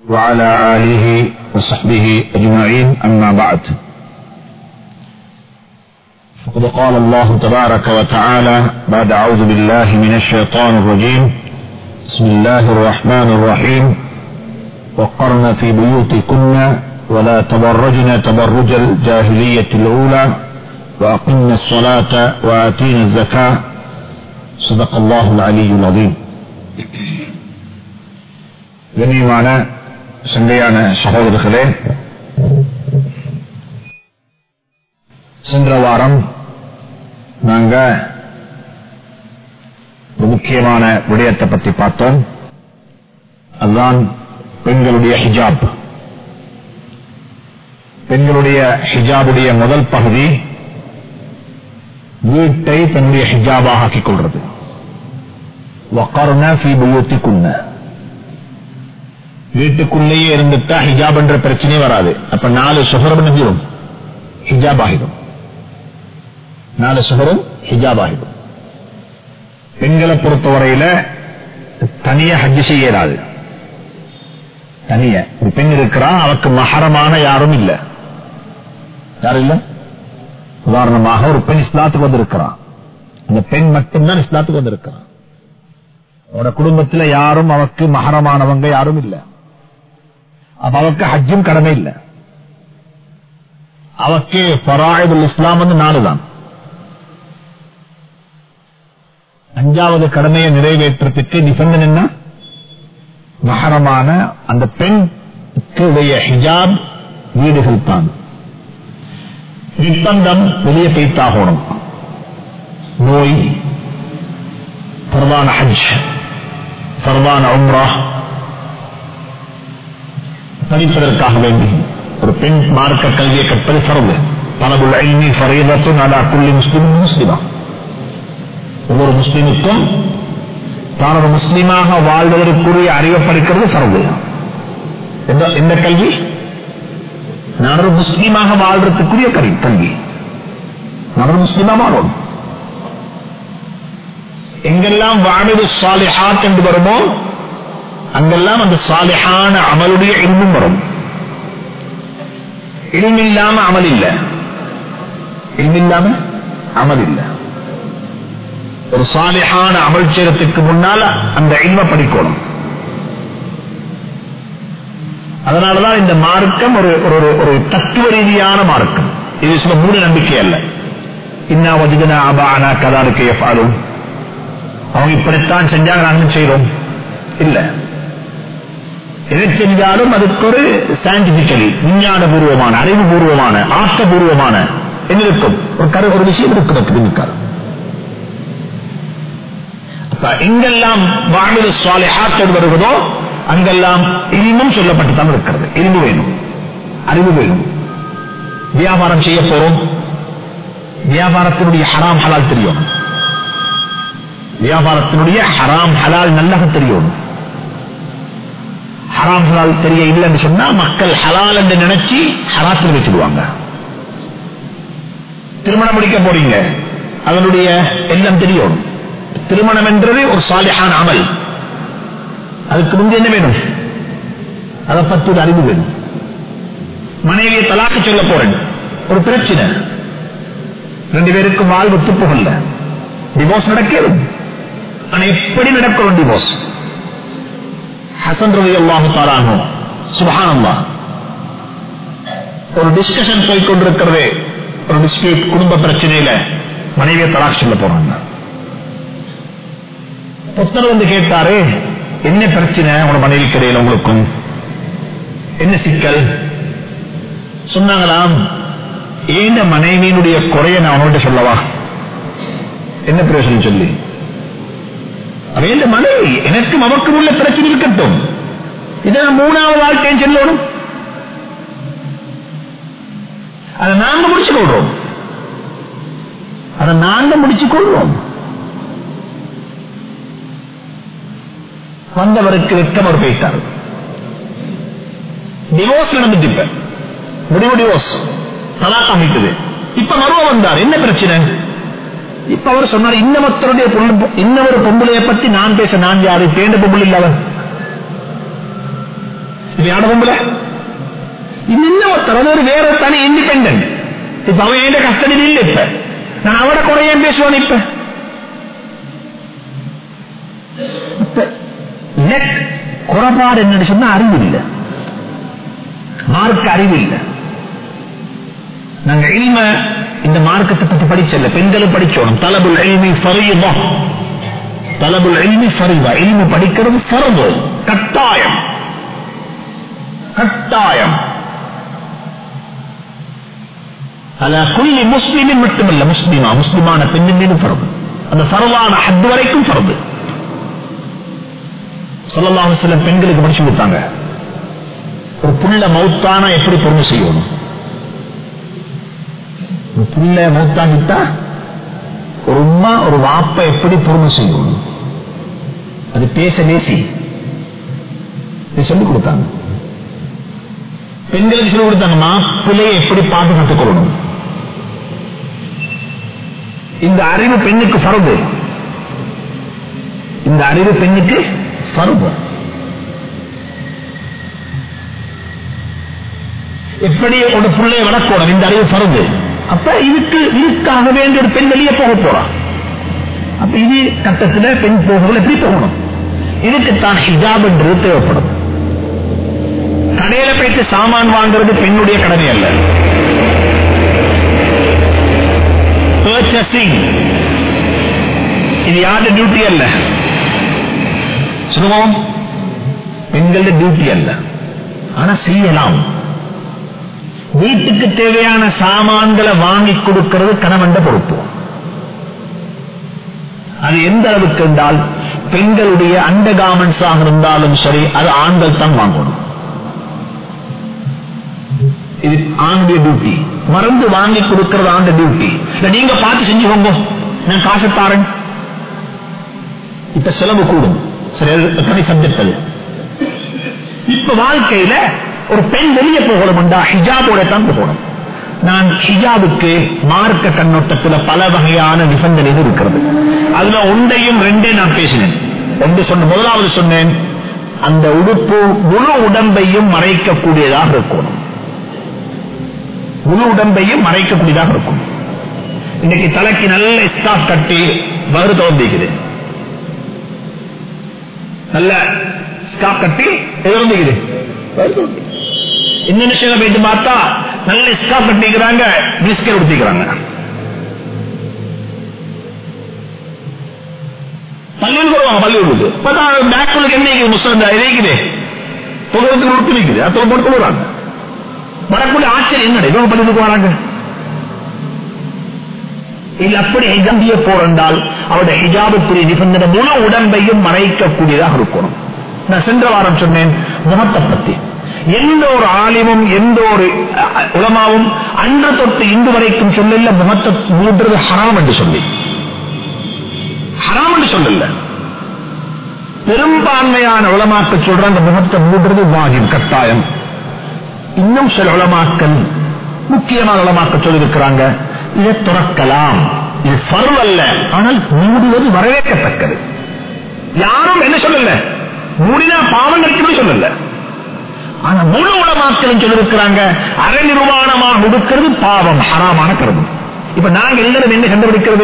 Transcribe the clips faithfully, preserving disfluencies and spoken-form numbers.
وعلى آله وصحبه أجمعين أما بعد فقد قال الله تبارك وتعالى بعد أعوذ بالله من الشيطان الرجيم بسم الله الرحمن الرحيم وقرن في بيوتكن ولا تبرجن تبرج الجاهلية الأولى وأقمنا الصلاة وآتينا الزكاة صدق الله العلي العظيم. கண்ணியமான சங்கையான சகோதரர்களே, சென்ற வாரம் நாங்க ஒரு முக்கியமான விடயத்தை பற்றி பார்த்தோம். அதுதான் பெண்களுடைய ஹிஜாப். பெண்களுடைய ஹிஜாபுடைய முதல் பகுதி வீட்டை தன்னுடைய ஹிஜாபாக ஆக்கிக் கொள்றது. வக்கர்ன ஃபீ புயூத்திகுன்ன, வீட்டுக்குள்ளேயே இருந்துட்டா ஹிஜாப் என்ற பிரச்சனையே வராது. அப்ப நாலு சுஹரம் நெஞ்சிரும் ஹிஜாப் ஆகிடும், நாலு சுஹரும் ஹிஜாப் ஆகிடும். பெண்களை பொறுத்தவரையில தனிய ஹஜ் செய்யறாது. தனிய ஒரு பெண் இருக்கிறான், அவருக்கு மஹரமான யாரும் இல்ல. யாரும் இல்ல. உதாரணமாக ஒரு பெண் இஸ்லாத்துக்கு வந்திருக்கிறான், அந்த பெண் மட்டும்தான் இஸ்லாத்துக்கு வந்திருக்கிறான். அவரோட குடும்பத்தில் யாரும் அவருக்கு மஹரமானவங்க யாரும் இல்ல. அப்ப அவருக்கு ஹஜ்ஜும் கடமை இல்லை. அவருக்கு ஃபராயிதுல் இஸ்லாம் வந்து நாலு தான். அஞ்சாவது கடமையை நிறைவேற்றத்துக்கு நிபந்தனை என்ன? மஹரமான அந்த பெண்ணுடைய ஹிஜாப் வீடுகள் தான். நிர்பந்தம் வெளியே பேத்தாகணும். நோய், ஃபர்தான ஹஜ், ஃபர்தான உம்ரா படிப்பதற்காக வேண்டி ஒரு பெண் மார்க்க கல்வியை கற்பது ஃபர்து. தலபுல் இல்மி ஃபரீதத்துன் அலா குல்லி முஸ்லிமின் முஸ்லிமா. ஒவ்வொரு முஸ்லிமுக்கும் தான் ஒரு முஸ்லிமாக வாழ்வதற்குரிய அறிவை படிக்கிறது ஃபர்து. எந்த கல்வி? நான் ஒரு முஸ்லிமாக வாழ்றதுக்குரிய கல்வி. நான் ஒரு முஸ்லிமா மாறும். எங்கெல்லாம் வாமிது சாலிஹாத் என்று வருமோ அங்கெல்லாம் அந்த சாலிஹான அமலுடைய இல்மும் வரும். இல்மில்லாம அமல் இல்ல, இல்மில்லாம அமல் இல்ல. ஒரு சாலிஹான அமல் செய்யறதுக்கு முன்னால அந்த இல்ம படிக்கணும். அதனாலதான் இந்த மார்க்கம் ஒரு ஒரு தத்துவ ரீதியான மார்க்கம். இது சில மூட நம்பிக்கை அல்ல. இன்னா வஜிதனா அபானா கதாலுக்கு எஃபாலும், அவங்க இப்படித்தான் செஞ்சாங்க நாங்களும் செய்யறோம் இல்ல. எதை செஞ்சாலும் அதுக்கு ஒரு சயின்டிபிக்கலி விஞ்ஞான பூர்வமான அறிவுபூர்வமான ஆக்கபூர்வமான என்ன இருக்கும், ஒரு கரு ஒரு விஷயம் இருக்கும். எங்கெல்லாம் வாமிது சாலிஹாத் வருவதோ அங்கெல்லாம் இல்மும் சொல்லப்பட்டுத்தான் இருக்கிறது. இல்மு வேணும், அறிவு வேணும். வியாபாரம் செய்ய போறோம், வியாபாரத்தினுடைய ஹராம் ஹலால் தெரியும். வியாபாரத்தினுடைய ஹராம் ஹலால் நல்லா தெரியும். ஹராம் ஹலால் தெரிய இல்லைன்னு சொன்னா மக்கள் ஹலால் என்று நினைச்சு ஹராத்தில் வச்சுடுவாங்க. திருமணம் முடிக்க போறீங்க, அதனுடைய எல்லாம் தெரியும். திருமணம் என்றது ஒரு சாலிஹான அமல். அதுக்கு முன்பு என்ன வேணும்? அதை பற்றி ஒரு அறிவு வேணும். மனைவியை தலாக்கு சொல்ல போறேன், ஒரு பிரச்சனை, ரெண்டு பேருக்கும் வாழ்வு துப்புகள்ல டிவோர்ஸ் நடக்கிறது. ஆனா எப்படி நடக்கும் டிவோர்ஸ்? ஹசன் ரலியல்லாஹு தஆலா அன்ஹு சுப்ஹானல்லாஹ், ஒரு டிஸ்கஷன் போய் கொண்டிருக்கிறது, ஒரு டிஸ்பியூட், குடும்ப பிரச்சனையில மனைவியை தலாக் சொல்ல போறாங்க. ஒருத்தர் வந்து கேட்டாரு, என்ன பிரச்சனை உங்களோட மனைவி கிடையில, உங்களுக்கும் என்ன சிக்கல்? சொன்னாங்களாம், ஏன் மனைவியினுடைய குறைய நான் அவங்கள்ட்ட சொல்லவா, என்ன பிரயோஜனம் சொல்லி? அவன் மனைவி, எனக்கும் அவருக்கும் உள்ள பிரச்சனை இருக்கட்டும், இதை மூணாவது வாழ்க்கையும் சொல்லணும். அதை நாங்க முடிச்சு கொள்றோம், அதை நாங்க முடிச்சு கொள்றோம். வந்தவருக்கு வெட்கம் அவர் போயிட்டார். டிவோர்ஸ் நடந்துட்டு இப்ப முடிவு டிவோர்ஸ் தலாக் அமைத்தது. இப்ப மருவ வந்தார், என்ன பிரச்சனை? இப்ப அவர் சொன்னார், இன்னமத்தருடைய இன்னொரு பொம்பளையை பத்தி நான் பேச நான் யாரு? தேண்ட பொம்பளை இல்ல அவர். இது யாட பொம்பளை இன்னும் ஒருத்தர் வேற தனி இண்டிபெண்டன்ட். இப்ப அவன் எந்த கஸ்டடியில் இல்லை. இப்ப நான் அவட குறைய பேசுவான். இப்ப குறைபாடு என்ன சொன்னா அறிவு இல்லை, மார்க்க அறிவு இல்லை. நாங்க இல்ம இந்த மார்க்கத்தை பத்தி படிச்சல, பெண்களும் படிச்சோம். தலபுல் இல்மி ஃபரீதா, தலபுல் இல்மி ஃபரீதா, இல்மு படிக்கிறது ஃபர்து, கட்டாயம் கட்டாயம். அல குல்லி முஸ்லிமின் மட்டுமல்ல, முஸ்லிமா முஸ்லிமான பெண்ணின் மீது ஃபர்து, அந்த ஃபர்தான ஹத் வரைக்கும் ஃபர்து. ஸல்லல்லாஹு அலைஹி வஸல்லம் பெண்களுக்கு படிச்சு கொடுத்தாங்க. ஒரு புள்ள மௌத்தானா எப்படி பொறுமை செய்யணும், ஒரு புள்ள மௌத்தாகிட்டா ஒரு உம்மா ஒரு வாப்ப எப்படி பொறுமை செய்யணும், அது பேச நேசி சொல்லிக் கொடுத்தாங்க. பெண்களுக்கு சொல்லிக் கொடுத்தாங்க மாப்பிள்ளையை எப்படி பாதுகாத்துக் கொள்ளணும். இந்த அறிவு பெண்ணுக்கு ஃபர்து, இந்த அறிவு பெண்ணுக்கு ஃபர்து. எப்படி ஒரு பிள்ளையை வளர்க்கணும், இந்த அறிவு ஃபர்து. அப்ப இதுக்கு இதுக்காக வேண்டிய ஒரு பெண் வெளியே போக போறான். அப்ப இது கட்டத்தில் பெண் போகல எப்படி போகணும், இதுக்குத்தான் ஹிஜாப் என்று தேவைப்படும். கடையில போயிட்டு சாமான் வாங்குறது பெண்ணுடைய கடமை அல்ல. பர்ச்சேசிங் இது யாருடைய டியூட்டி அல்ல, சொல்லுவோம் பெண்களுடைய டியூட்டி அல்ல. ஆனா செய்யலாம். வீட்டுக்கு தேவையான சாமான்களை வாங்கி கொடுக்கிறது கணவன் பொறுப்பு. அது எந்த அளவுக்கு என்றால் பெண்களுடைய அண்டர் கார்மெண்ட்ஸ் ஆக இருந்தாலும் சரி, அது ஆண்கள் தான் வாங்கணும். இது ஆண்டைய டியூட்டி. மருந்து வாங்கி கொடுக்கிறது ஆண்ட டியூட்டி. நீங்க பார்த்து செஞ்சுக்கோங்க, நான் காசு தாரேன். இப்ப செலவு கூடும், சரி, தனி சப்ஜெக்ட் அது. இப்ப வாழ்க்கையில ஒரு பெண் வெளியே போகணும், ஹிஜாபோட தான் போகணும். நான் ஹிஜாபுக்கு மார்க்க கண்ணோட்டத்தில் பல வகையான நிபந்தனைகள் இருக்கிறது. அதுல ஒன்றையும் ரெண்டே நான் பேசினேன். ஒன்று சொன்ன முதலாவது சொன்னேன், அந்த உடுப்பு முழு உடம்பையும் மறைக்கக்கூடியதாக இருக்கணும். முழு உடம்பையும் மறைக்கக்கூடியதாக இருக்கும். இன்னைக்கு தலைக்கு நல்ல ஸ்கார்ஃப் கட்டி வகுறு தோன்றிக்குது, நல்ல ஸ்கார்ஃப் கட்டி எதிர்ந்துக்குது. இந்தோனேஷியா போயிட்டு பார்த்தா நல்ல ஸ்கார்ஃப் கட்டிக்கிறாங்க, பிஸ்கட் கொடுத்திக்கிறாங்க. பள்ளியில் போடுவாங்க, பள்ளியூருக்கு பேக்குள்ளுக்கு என்ன முஸ்லிம் இதைக்குது, புகழத்துக்கு உடுத்து நிற்குது, அதை போட்டு போடுறாங்க. வரக்கூடிய ஆச்சரியம் என்ன, இவங்க பள்ளிக்கு வராங்க. இல்ல அப்படி ஹிஜாபிய போறால் அவருடைய ஹிஜாபுக்குரிய நிபந்தனை முழு உடம்பையும் மறைக்கக்கூடியதாக இருக்கணும். நான் சென்ற வாரம் சொன்னேன் முகத்தை பத்தி. எந்த ஒரு ஆலிமும் எந்த ஒரு உலமாவும் அன்று தொட்டு இன்று வரைக்கும் சொல்லல முகத்தை மூன்றது ஹராம் என்று சொல்லி, ஹராம் என்று சொல்லல. பெரும்பான்மையான உலமாக்கள் சொல்றாங்க முகத்தை மூன்றது வாஜிப், கட்டாயம். இன்னும் சில உலமாக்கள், முக்கியமான உலமாக்கள் சொல்லியிருக்கிறாங்க இதை துறக்கலாம், இது ஃபர்து அல்ல, ஆனால் மூடுவது வரவேற்கத்தக்கது. யாரும் என்ன சொல்லல, மூடினா பாவம் கிடைக்கும் சொல்லல. ஆனா முழு உலமாக்களும் சொல்லியிருக்கிறாங்க அரை நிர்வாணமாக உடுக்கிறது பாவம், ஹராமான கருது. இப்ப நாங்க எல்லாரும் என்ன கண்டுபிடிக்கிறது,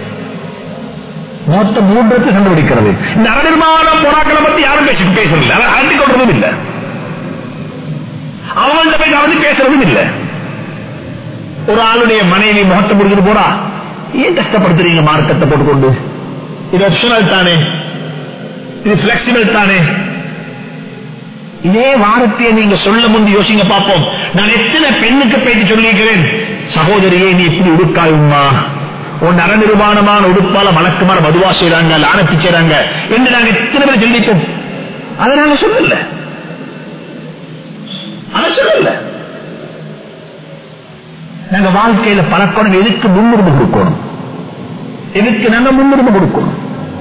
மொத்த மூன்றத்தை கண்டுபிடிக்கிறது. இந்த அரை நிர்வாணம் போராக்களை பத்தி யாரும் பேசி பேசுறதில்லை, அழட்டி கொள்றதும் இல்லை, அவங்கள்ட்ட போய் கவர்ந்து பேசுறதும் இல்லை. ஒரு ஆளுடைய மனைவி முகத்தை முடிச்சுட்டு போறா, ஏன் கஷ்டப்படுத்துறீங்க மார்க்கத்தை போட்டுக்கொண்டு, இது ஆப்ஷனல் தானே, இது பிளெக்சிபிள் தானே. இதே வார்த்தையை நீங்க சொல்ல முன்பு யோசிங்க பார்ப்போம். நான் எத்தனை பெண்ணுக்கு பேசி சொல்லியிருக்கிறேன், சகோதரியே நீ இப்படி உடுக்காயுமா, உன் அற நிர்வாணமான உடுப்பால மலக்குமார மதுவா செய்யறாங்க, லானத்தி செய்யறாங்க என்று நாங்க எத்தனை பேர் சொல்லிப்போம். அதை நாங்க சொல்லல, அதை சொல்லல. நாங்க வாழ்க்கையில பழக்கணும், எதுக்கு முன்னுரிமை கொடுக்கணும், எதுக்கு நாங்க முன்னுரிமை கொடுக்கணும்.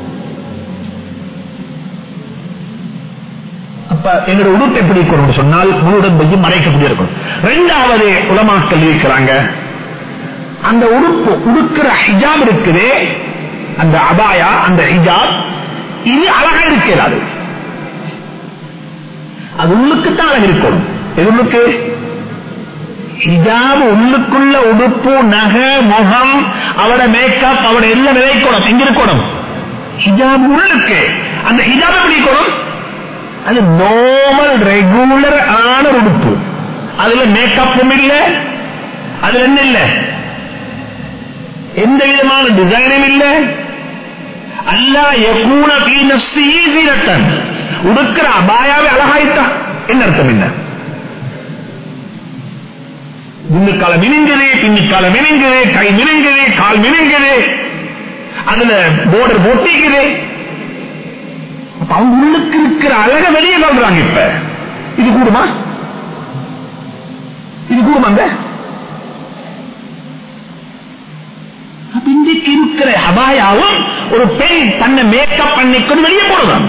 அப்ப எங்களுடைய உடுப்பு எப்படி இருக்கணும் சொன்னால் முழு உடம்பையும் மறைக்கக்கூடிய இருக்கணும். இரண்டாவது உலமாக்கள் இருக்கிறாங்க, அந்த உடுப்பு உடுக்கிற ஹிஜாப் இருக்குது, அந்த அபாயா, அந்த ஹிஜாப் இது அழகா இருக்கிறாரு. அது உள்ளுக்குத்தான் அழகு இருக்கணும். எது உள்ளுக்கு? ஹிஜாப் உள்ளுக்குள்ள உடுப்பு, நகை, முகம், அவட மேக்கப், அவட எல்லாம் விளைக்கணும். எங்க இருக்கணும்? ஹிஜாப் உள்ளுக்கு. அந்த ஹிஜாப் எப்படி இருக்கணும்? அது நார்மல் ரெகுலர் ஆன உடுப்பு. அதுல மேக்கப்பும் இல்ல, அதுல என்ன இல்ல, எந்த விதமான டிசைனும் இல்ல. அல்லா யகூன ஃபீ நஃப்ஸிஹி ஸீனத்தன். உடுக்கிற அபாயாவே அழகாயிட்டா என்ன அர்த்தம்? என்ன முன்னுக்கால மினுங்குது, பின்னிக்கால மினுங்குது, கை மினுங்குது, கால் மினுங்குது, அதுல போர்டர் போட்டிக்குது. அப்ப அவங்க உள்ளுக்கு இருக்கிற அழக வெளியே சொல்றாங்க. இப்ப இது கூடுமா? இது கூடுமாங்க? இன்றைக்கு இருக்கிற அபாயாவும் ஒரு பெண் தன்னை மேக்கப் பண்ணிக்கொண்டு வெளியே போடுறாங்க.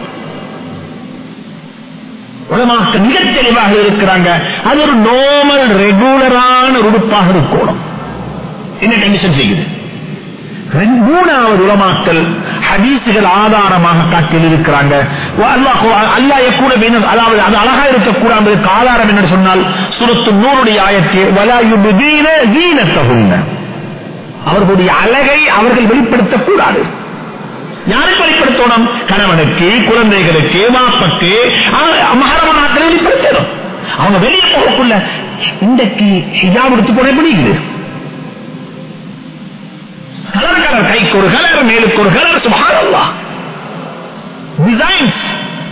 உலமாக்கள் மிக தெளிவாக இருக்கிறாங்க. அது ஒரு நார்மல் ரெகுலரான உடுப்பாக இருக்கணும். என்ன கண்டிஷன் செய்யுது? மூணாவது உலமாக்கள் ஹதீசுகள் ஆதாரமாக காட்டில் இருக்கிறாங்க. அல்லாஹ் கூட வேணும், அதாவது அது அழகா இருக்கக்கூடாது. ஆதாரம் என்று சொன்னால் சூரத்து நூறுடைய ஆயத்து வலா யுப்தீன ஸீனத்தஹுன்ன. அவர்களுடைய அழகை அவர்கள் வெளிப்படுத்தக்கூடாது. யாருக்கு வெளிப்படுத்தணும்? கணவனுக்கு, குழந்தைகளுக்கு, மாப்பக்கு, மஹரமான வெளிப்படுத்தணும். அவங்க வெளியே போகக்குள்ள இன்றைக்கு ஹிஜாப் எடுத்து போன பிடிக்குது. கலர் கலர், கைக்கு ஒரு கலர், மேலுக்கு ஒரு கலர், சுப்ஹானல்லாஹ் டிசைன்ஸ்.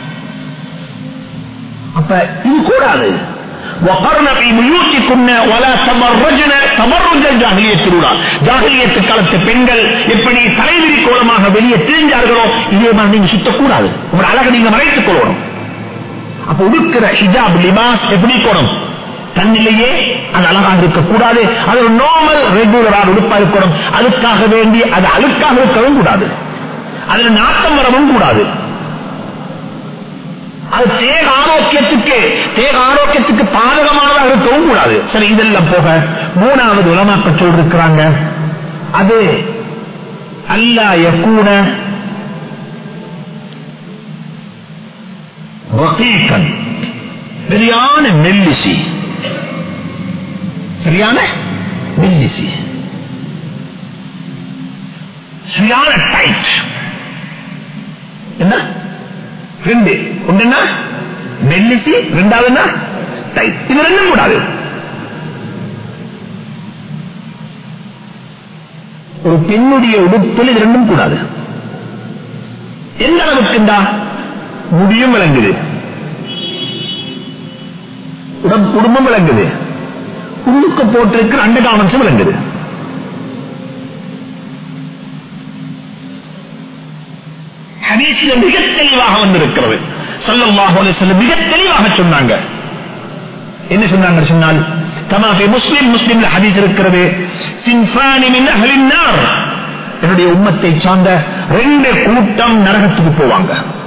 அப்ப இது கூடாது. وقرن في بيوتكن ولا تبرجن تبرج الجاهليه الاولى. ஜாஹிலியத் காலத்து பெண்கள் எப்படி தலைவிரி கோலமாக வெளியே திரிஞ்சார்களோ இதே மாதிரி நீங்க சுத்தக்கூடாது. உங்க அழகை நீங்க மறைத்துக் கொள்ளணும். அப்ப உடுக்கிற ஹிஜாப் லிபாஸ் எப்படி இருக்கணும்? தன்னிலேயே அது அழகாக இருக்கக்கூடாது. அது ஒரு நார்மல் ரெகுலரான உடுப்பா இருக்கணும். அதுக்காக வேண்டி அது அழுக்காக இருக்கவும் கூடாது. அதுல நாட்டம் வரவும் கூடாது. அது தேக ஆரோக்கியத்துக்கு தேக ஆரோக்கியத்துக்கு பாதகமானதாக இருக்கவும் கூடாது. சரி, இதெல்லாம் போக மூணாவது உலமாக்கள் சொல்லிருக்கிறாங்க, அது அல்லா யகூன ரகீகன், சரியான மெல்லிசி, சரியான மெல்லிசி, சரியான டைட். என்ன ரெண்டு ஒன்றுனா மெல்லிசி, ரெண்டாவதுனா டைட். இது ரெண்டும் கூடாது. ஒரு பெண்ணுடைய உடுப்பில் இது ரெண்டும் கூடாது. எந்த அளவுக்குண்டா முடியும் விளங்குது, உடம்பும் விளங்குது, உள்ளுக்கு போட்டிருக்கிற அண்ட காமெண்ட்ஸும் விளங்குது. ஹதீஸ்ல மிக தெளிவாக வந்திருக்கிறது. ஸல்லல்லாஹு அலைஹி வஸல்லம் மிக தெளிவாக சொன்னாங்க. என்ன சொன்னாங்க சொன்னால், கமா ஃபீ முஸ்லிம், முஸ்லிம்ல ஹதீஸ் இருக்கிறது, சின்ஃபானி மின் அஹ்லின் நார், என்னுடைய உம்மத்தை சார்ந்த ரெண்டு கூட்டம் நரகத்துக்கு போவாங்க.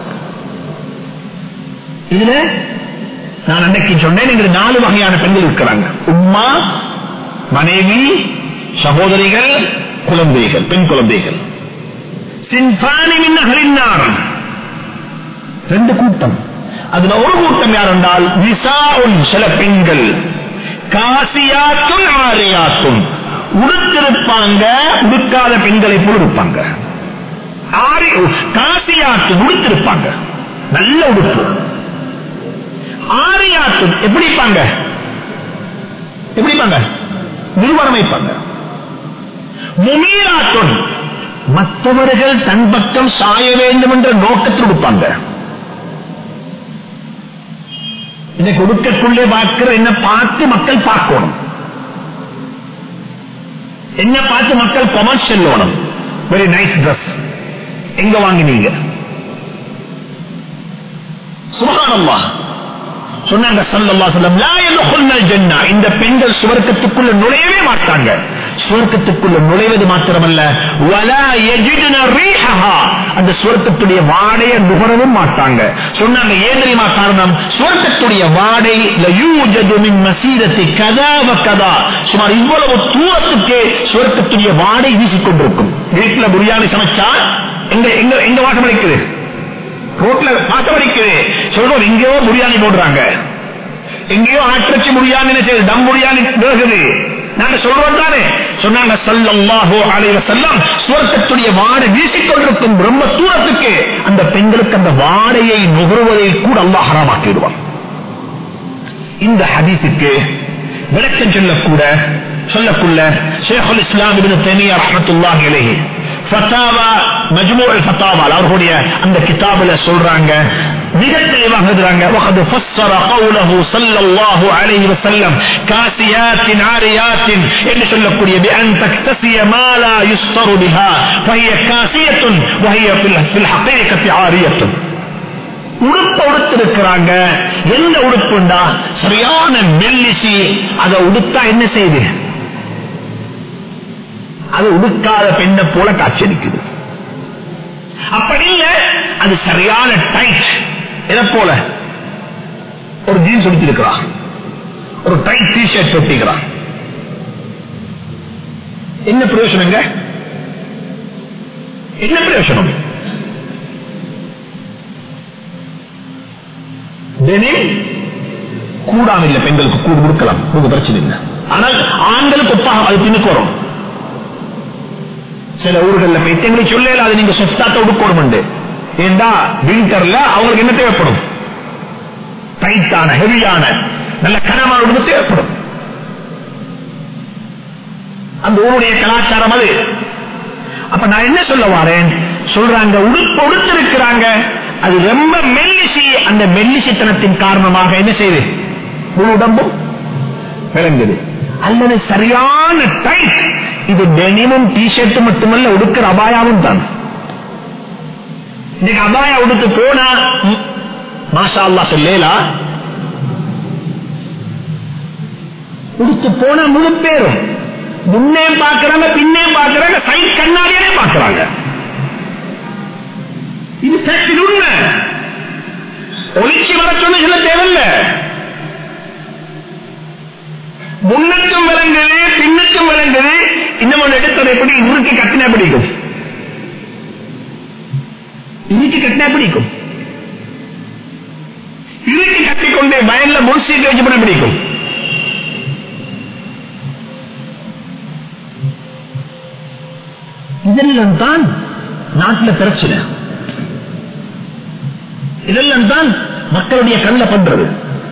இதுல நான் அன்னைக்கு சொன்னேன், இங்க நாலு வகையான பெண்கள் இருக்கிறாங்க. உம்மா, மனைவி, சகோதரிகள், குழந்தைகள், பெண் குழந்தைகள். சின்ஃபானி மின் அஹ்லின் நார், ரெண்டு கூட்டம். அதுல ஒரு கூட்டம் யார் என்றால் நிசாஉன், சில பெண்கள், காசியாத்துன் ஆரியாத்துன், உடுத்திருப்பாங்க, உடுக்காத பெண்களை போல இருப்பாங்க. காசியாத்து உடுத்திருப்பாங்க, நல்ல உடுப்பு. ஆரியாத்து எப்படி இருப்பாங்க? எப்படி இருப்பாங்க? நிர்வாணம் வைப்பாங்க. முமீராத்துன், மற்றவர்கள் தன் பக்கம் சாய வேண்டும் என்ற நோக்கத்தில் கொடுப்பாங்க. இந்த கொடுக்கக்குள்ளே பார்க்கிற என்ன பார்த்து மக்கள் பார்க்கணும், என்ன பார்த்து மக்கள் கமர்ஷியல் ஓணும். வெரி நைஸ் டிரஸ், எங்க வாங்கினீங்க? சுப்ஹானல்லாஹ் சொன்னாங்க ஸல்லல்லாஹு அலைஹி வஸல்லம், லா யதுகுல்னல் ஜன்னah, இந்த பெண்கள் சுவர்க்கத்துக்குள்ள நுழையவே மாட்டாங்க. சுவர்க்கத்துக்குள்ள நுழைவது மாத்திரமல்ல, வலா யஜிதுன ரீஹஹா, அந்த சுவர்க்கத்துடைய வாடையை நுகரவும் மாட்டாங்க. சொன்னாங்க ஏன் தெரியுமா காரணம்? சுவர்க்கத்துடைய வாடை லயூஜது மின் மஸீரத்தி கதா வ கதா, சுமார் இவ்வளவு தூரத்துக்கு சுவர்க்கத்துடைய வாடை வீசிக்கொண்டிருக்கும். வீட்டுல பிரியாணி சமைச்சா எங்க எங்க எங்க வாசம் அடிக்குது? ரோட்ல பாசவடிக்குது சொல்றோம், எங்கேயோ பிரியாணி போடுறாங்க, எங்கேயோ ஆட்டிறச்சி பிரியாணி செய்யுது, டம் பிரியாணி வேகுது. நாங்க சொல்றோம் தானே. சொன்னாங்க ஸல்லல்லாஹு அலைஹி வஸல்லம், சுவர்க்கத்துடைய வாடை வீசிக்கொண்டிருக்கும் ரொம்ப தூரத்துக்கு அந்த பெண்களுக்கு அந்த வாடையை நுகர்வதை கூட அல்லாஹ் ஹராமாக்கிடுவான். இந்த ஹதீஸுக்கு விளக்கம் சொல்லக்கூட சொல்லக்குள்ள ஷேகுல் இஸ்லாம் இப்னு தய்மிய்யா ரஹ்மத்துல்லாஹி அலைஹி ஃபதாவா மஜ்மூஉல் ஃபதாவா அவர்களுடைய அந்த கிதாபில சொல்றாங்க, மிக தெளிவாக எழுதுறாங்க. وقد فسر قوله صلى الله عليه وسلم كاسيات عاريات என்று சொல்லக்கூடிய بأن تكتسي ما لا يستر بها فهي كاسية وهي في الحقيقة عارية. உடுப்பு உடுத்திருக்கிறாங்க. எந்த உடுப்புண்டா சரியான மெல்லிசி, அதை உடுத்தா என்ன செய்யுது, அது உடுக்காத பெண்ணை போல காட்சியளிக்குது. அப்படி இல்ல, அது சரியான டைட். எதை போல ஒரு ஜீன்ஸ் உடுத்திருக்கிறான், ஒரு டைட் டி ஷர்ட் போட்டிருக்கிறான், என்ன பிரயோஜனங்க? என்ன பிரயோஜனம்? கூடாம இல்ல, பெண்களுக்கு கூடு கொடுக்கலாம், கூடு பிரச்சனை இல்லை. ஆனால் ஆண்களுக்கு ஒப்பாக அது பின்னுக்கு வரும். சில ஊர்களில் போயிட்டு எங்களுக்கு சொல்லல, அது நீங்க சொத்தாத்த உடுக்கணும். ஏண்டா விண்டர்ல அவங்களுக்கு என்ன தேவைப்படும்? டைட்டான ஹெவியான நல்ல கனமான உடுப்பு தேவைப்படும். அந்த ஊருடைய கலாச்சாரம் அது. அப்ப நான் என்ன சொல்ல வரேன், சொல்றாங்க உடுப்பு உடுத்திருக்கிறாங்க, அது ரொம்ப மெல்லிசி. அந்த மெல்லிசித்தனத்தின் காரணமாக என்ன செய்யுது, முழு உடம்பும் விளங்குது. அல்லது சரியான டைட். இது டெனிமும் டி ஷர்ட் மட்டுமல்ல, உடுக்கிற அபாயாவும் தான். இன்னைக்கு அபாயா உடுத்து போனா மாஷா அல்லாஹ் சொல்லேலா, உடுத்து போனா முழு பேரும் முன்னே பார்க்கிறாங்க, பின்னே பார்க்கிறாங்க, சைட் கண்ணாடியே பார்க்கிறாங்க. இது ஃபேக்ட் உண்மை. ஒளிச்சி வர சொன்ன சொல்ல தேவையில்ல. முன்னுக்கும் விளங்குது, பின்னுக்கும் விளங்குது. இன்னும் எடுத்தது எப்படி இருக்கு கட்டினா பிடிக்கும், இருக்கு கட்டினா பிடிக்கும், இருக்கு கட்டிக்கொண்டே வயல்ல முன்சீட்டு வச்சு பண்ண பிடிக்கும். இதெல்லாம் தான் நாட்டில் பிரச்சனை. இதெல்லாம் தான் மக்களுடைய கண்ல பண்றது.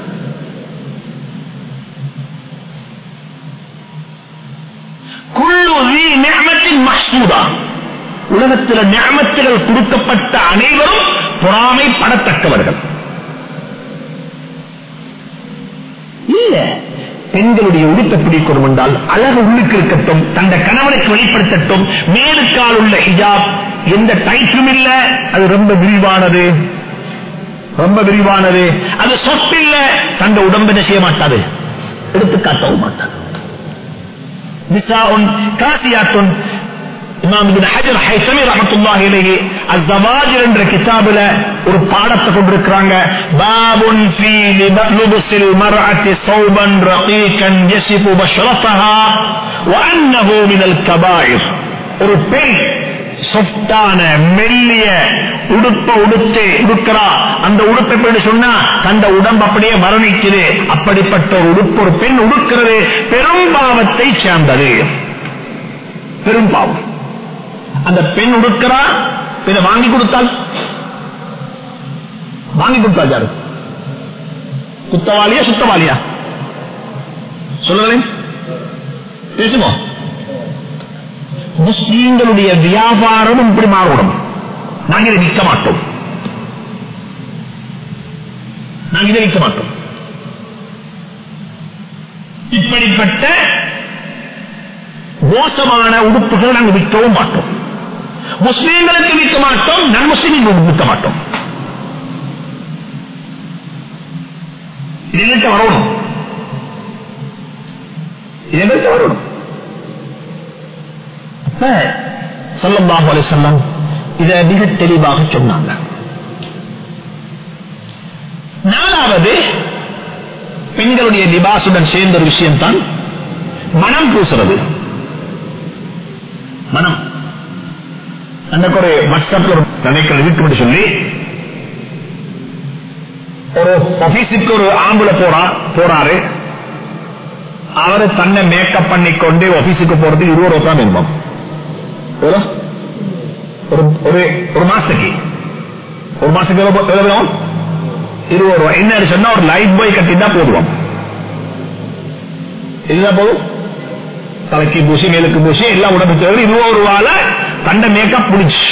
உலகத்தில் நிஅமத்துகள் கொடுக்கப்பட்ட அனைவரும் பொறாமைப்படத்தக்கவர்கள் இல்ல. பெண்களுடைய உடுப்பை பிடிக்கணும் என்றால் அழகு உள்ளுக்கு இருக்கட்டும், தந்த கணவனுக்கு வெளிப்படுத்தட்டும். மேலுக்கால் உள்ள ஹிஜாப் எந்த டைட்டும் இல்ல, அது ரொம்ப விரிவானது, ரொம்ப விரிவானது. அது சொப்பில்ல, தந்த உடம்பை செய்ய மாட்டாது, எடுத்து காட்டவும் மாட்டாது. நிசாஉன் காசியாத்துன். இமாம் இப்னு ஹஜர் ஹைஸமி ரஹ்மத்துல்லாஹி அலைஹி அஸ்-ஸவாஜிர் என்ற கிதாபில ஒரு பாடத்தை கொண்டிருக்கிறாங்க. பாபுன் ஃபீ லுபஸில் மர்அத்தி ஸௌபன் ரகீகன் யஸிஃபு பஷ்ரத்தஹா வ அன்னஹு மினல் கபாயிர். ஒரு பெண் சொஃப்டான மெல்லிய உடுப்ப உடுத்து உடுக்கிறா, அந்த உடுப்பை பெண்ணு சொன்னா தந்த உடம்பு அப்படியே மரணிக்குது. அப்படிப்பட்ட ஒரு உடுப்பு ஒரு பெண் உடுக்கிறது பெரும் பாவத்தை சேர்ந்தது, பெரும் பாவம். அந்த பெண் உடுக்கிறா, இதை வாங்கி கொடுத்தால் வாங்கி கொடுத்தா யாரு? குத்தவாளியா சுத்தவாளியா? சொல்லுங்களேன், பேசுவோம். முஸ்லீம்களுடைய வியாபாரம் இப்படி மாறணும். நாங்கள் இதை விற்க மாட்டோம், நாங்கள் இதை விற்க மாட்டோம். இப்படிப்பட்ட மோசமான உடுப்புகள் நாங்கள் விற்கவும் மாட்டோம். முஸ்லீம்களுக்கு விற்க மாட்டோம், நன் முஸ்லீம்களுக்கு விற்க மாட்டோம். இதற்கு வரணும், இதற்கு வரணும். ஸல்லல்லாஹு அலைஹி வஸல்லம் இதை மிக தெளிவாக சொன்னாங்க. நாலாவது, பெண்களுடைய லிபாசுடன் சேர்ந்த ஒரு விஷயம் தான் மனம் பூசுறது. மனம் அந்த ஒரு வாட்ஸ்அப்ல நினைக்கிற வீட்டு சொல்லி ஒரு ஆபீஸுக்கு ஒரு ஆம்புல போறா போறாரு, அவரு தன்னை மேக்கப் பண்ணிக்கொண்டு ஆபீஸுக்கு போறதுக்கு இருபது ரூபாய் மினிமம். ஒரு மாசத்துக்கு ஒரு மாசத்துக்கு எவ்வளவு? இருபது ரூபாய். என்ன சொன்னா ஒரு லைட் பாய் கட்டிட்டா போதும். இதுதான் போதும். தலைக்கு பூசி மேலுக்கு பூசி எல்லாம் உடம்பு தேவை. இருபது ரூபால தண்டை மேக்கப் முடிச்சு.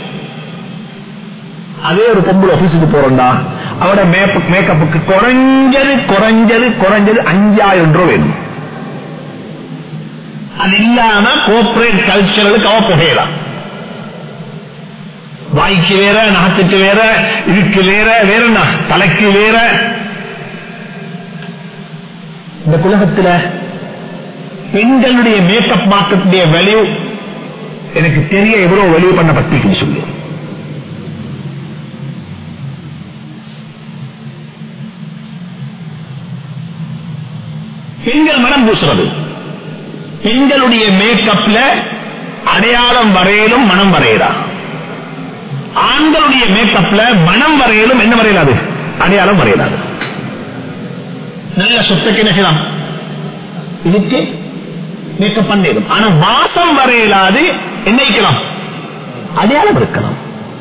அதே ஒரு பொம்பளை ஆபீஸுக்கு போறோம்டா, அவட மேக்கப்புக்கு குறைஞ்சது குறைஞ்சது குறைஞ்சது அஞ்சாயிரம் ரூபாய் வேணும். அது இல்லாம கோஆபரேட் கல்ச்சரலுக்கு அவ புகையலாம். வாய்க்கு வேற, நாட்டுக்கு வேற, இதுக்கு வேற, வேற தலைக்கு வேற. இந்த உலகத்துல பெண்களுடைய மேக்கப் மார்க்கெட்டுடைய வேல்யூ எனக்கு தெரிய எவ்வளவு வேல்யூ பண்ணப்பட்டிருக்குன்னு சொல்லி. பெண்கள் மனம் பூசுறது, பெண்களுடைய மேக்கப்ல அடையாளம் வரையிலும் மனம் வரையறா. ஆண்களுடைய மேக்கப்ல மனம் வரையிலும் என்ன வரையலாது? அடையாளம் வரையலாது. நல்ல சொத்துக்கு என்ன செய்யலாம்? இதுக்கு மேக்கப் பண்ணிடும். ஆனா வாசம் வரையலாது. என்ன வைக்கலாம்? அடையாளம் இருக்கலாம்.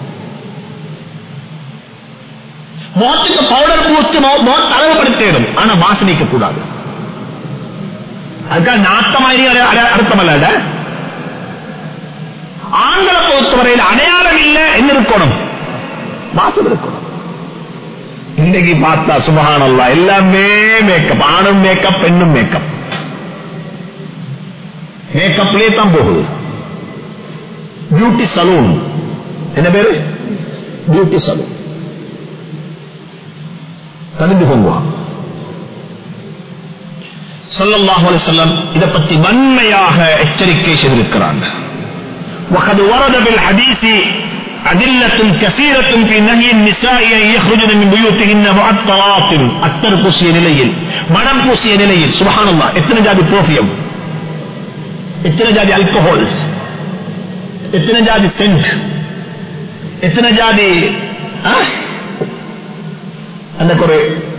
மோத்துக்கு பவுடர் பூச்சு அழகுபடுத்திடும். ஆனா வாசனைக்க கூடாது. அதுக்காக நாட்டமாயிரி அர்த்தம் அல்ல. ஆண்களை பொறுத்தவரையில் அடையாளம் இல்ல. என்ன இருக்கணும்? வாசம் இருக்கணும். இன்னைக்கு பார்த்தா சுபஹானல்லாஹ் எல்லாமே மேக்கப். ஆணும் மேக்கப், பெண்ணும் மேக்கப். மேக்கப்லே தான் போகுது. Beauty salon. என்ன பேரு? Beauty salon. தனிந்து கொள்வான். ஸல்லல்லாஹு அலைஹி வஸல்லம் இதை பற்றி வன்மையாக எச்சரிக்கை செய்திருக்கிறாங்க. وقد ورد بالحديث أدلة كثيرة في نهي النساء أن يخرجن من بيوتهن معطرات. அத்தர் பூசிய நிலையில், மனம் பூசிய நிலையில். சுப்ஹானல்லாஹ். எத்தனை ஜாதி பெர்ஃபியூம், எத்தனை ஜாதி ஆல்கஹால், எத்தனை ஜாதி சென்ட், எத்தனை ஜாதி அந்த ஒரு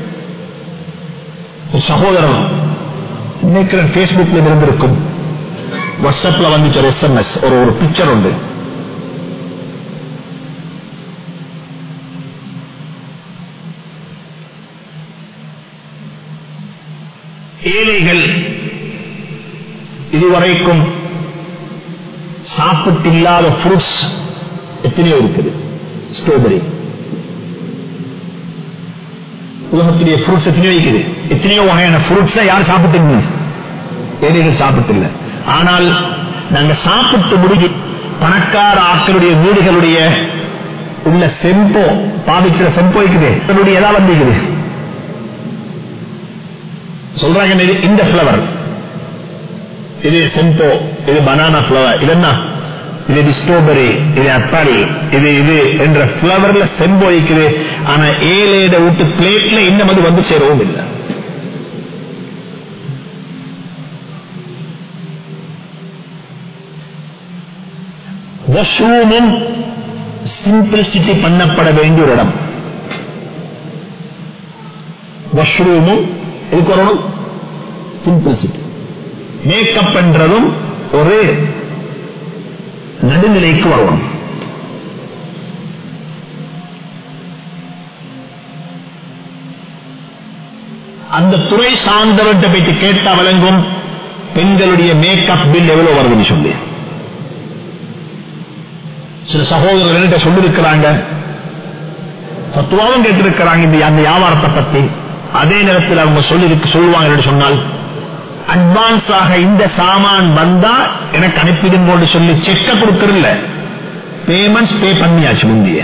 சகோதரன் நினைக்கிறேன் பேஸ்புக்ல இருந்திருக்கும், வாட்ஸ்அப்ல வந்துச்சு ஒரு எஸ்எம்எஸ், ஒரு ஒரு பிக்சர் உண்டு. ஏழைகள் இதுவரைக்கும் சாப்பிட்டில்லாத ஃப்ரூட்ஸ் எத்தனையோ இருக்குது. ஸ்ட்ராபெரி, உலகத்துடைய ஃப்ரூட்ஸ் எத்தனையோ இருக்குது. எத்தனையோ வகையான ஃப்ரூட்ஸ் யார் சாப்பிட்டு? ஏழைகள் சாப்பிட்டு. ஆனால் நாங்க சாப்பிட்டு முடிஞ்சு பணக்கார ஆக்களுடைய வீடுகளுடைய உள்ள செம்போ, பாவிக்கிற செம்போ இருக்குது. அதனுடைய ஏதாவது வந்துக்குது சொல்றாங்க. இந்த பிளவர், இது செம்போ, இது பனானா பிளவர், இது என்ன, இது ஸ்ட்ராபெரி, இது ஆப்பிள், இது இது என்ற பிளவர்ல செம்போ இருக்குது. ஆனா ஏழையோட வீட்டு பிளேட்ல இன்னும் அது வந்து சேரவும் இல்லை. வாஷ்ரூமும் சிம்பிளிசிட்டி பண்ணப்பட வேண்டிய ஒரு இடம். வாஷ்ரூமும் எதுக்கு வரணும்? சிம்பிளிசிட்டி. மேக்கப் என்றதும் ஒரு நடுநிலைக்கு வரணும். அந்த துறை சார்ந்தவர்கிட்ட போயிட்டு கேட்டா வழங்கும் பெண்களுடைய மேக்கப் பில் எவ்வளவு வருதுன்னு சொல்லி. சில சகோதரர்கள் சொல்லிருக்கிறாங்க, தத்துவாவும் கேட்டிருக்கிறாங்க அந்த வியாபாரத்தை பத்தி. அதே நேரத்தில் அவங்க சொல்லி சொல்லுவாங்க சொன்னால், அட்வான்ஸாக இந்த சாமான் வந்தா எனக்கு அனுப்பிடுங்க சொல்லி செக்க கொடுக்கறதில்ல, பேமெண்ட்ஸ் பே பண்ணியாச்சு முந்திய.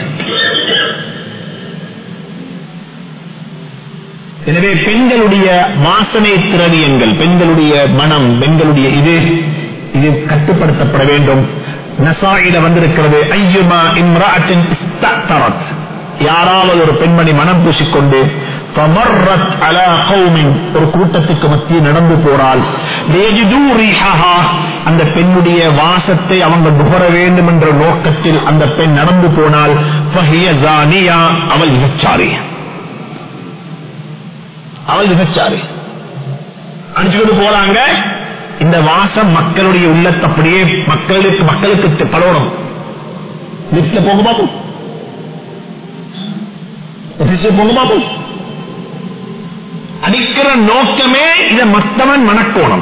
எனவே பெண்களுடைய வாசனை திரவியங்கள், பெண்களுடைய மனம், பெண்களுடைய இது இது கட்டுப்படுத்தப்பட வேண்டும். நசாயில வந்திருக்கிறது, ஐயுமா இம்ராஅத்தின் இஸ்தஅதரத், யாராவது ஒரு பெண்மணி மனம் பூசிக்கொண்டு ஃபமர்ரத் அலா கௌமின், ஒரு கூட்டத்துக்கு மத்தியில் நடந்து போறால், யஜிது ரீஹஹா, அந்த பெண்ணுடைய வாசத்தை அவங்க நுகர வேண்டும் என்ற நோக்கத்தில் அந்த பெண் நடந்து போனால், ஃபஹிய ஜானியா, அவள் விபச்சாரி. அவள் விபச்சாரி. அடிச்சுக்கிட்டு போறாங்க. இந்த வாசம் மக்களுடைய உள்ளத்தப்படியே மக்களுக்கு மக்களுக்கு பரவணும். லிப்ட்ல போங்க பாப்போம், போங்க பாப்போம். அடிக்கிற நோக்கமே இதை மத்தவன் மனக்கோணம்,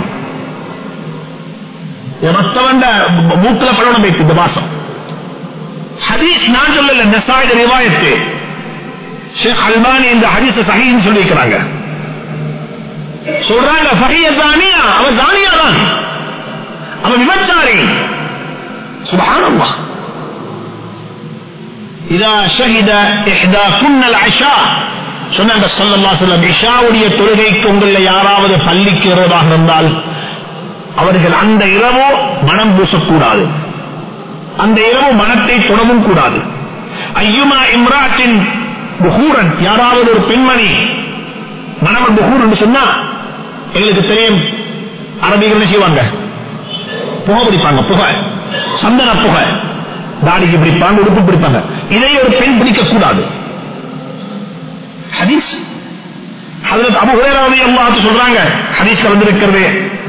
மத்தவன் மூக்குல பரவணும் வைத்து இந்த வாசம். ஹதீஸ் நான் சொல்லல, நசாய் ரிவாயத்து. ஷேக் அல்பானி இந்த ஹதீஸ் சஹீஹ்னு சொல்லியிருக்கிறாங்க. சொல்றாங்க ஃபஹிய ஜானியா, அவ ஜானியா தான், அவ விபச்சாரி. சுப்ஹானல்லாஹ். இதா ஷஹித இஹ்தாகுன்னல் இஷா, சொன்னாங்க ஸல்லல்லாஹு அலைஹி வஸல்லம், இஷாவுடைய தொழுகைக்கு உங்கள யாராவது பள்ளிக்கு வருவதாக இருந்தால் அவர்கள் அந்த இரவு மனம் பூசக்கூடாது, அந்த இரவு மனத்தை தொடவும் கூடாது. ஐயுமா இம்ராத்தின் புகூரன், யாராவது ஒரு பெண்மணி மனம் புகூர் என்று சொன்னா எங்களுக்கு தெரியும், அரபிகள் என்ன செய்வாங்க, புகை பிடிப்பாங்க, புகை, சந்தன புகை, தாடிக்கு பிடிப்பாங்க, உடுப்பு பிடிப்பாங்க. இதை ஒரு பெண் பிடிக்க கூடாது. ஹதீஸ் ஹஜ்ரத் அபூ ஹுரைரா ரலியல்லாஹு அன்ஹு சொல்றாங்க, ஹதீஸ்ல வந்திருக்கிறது,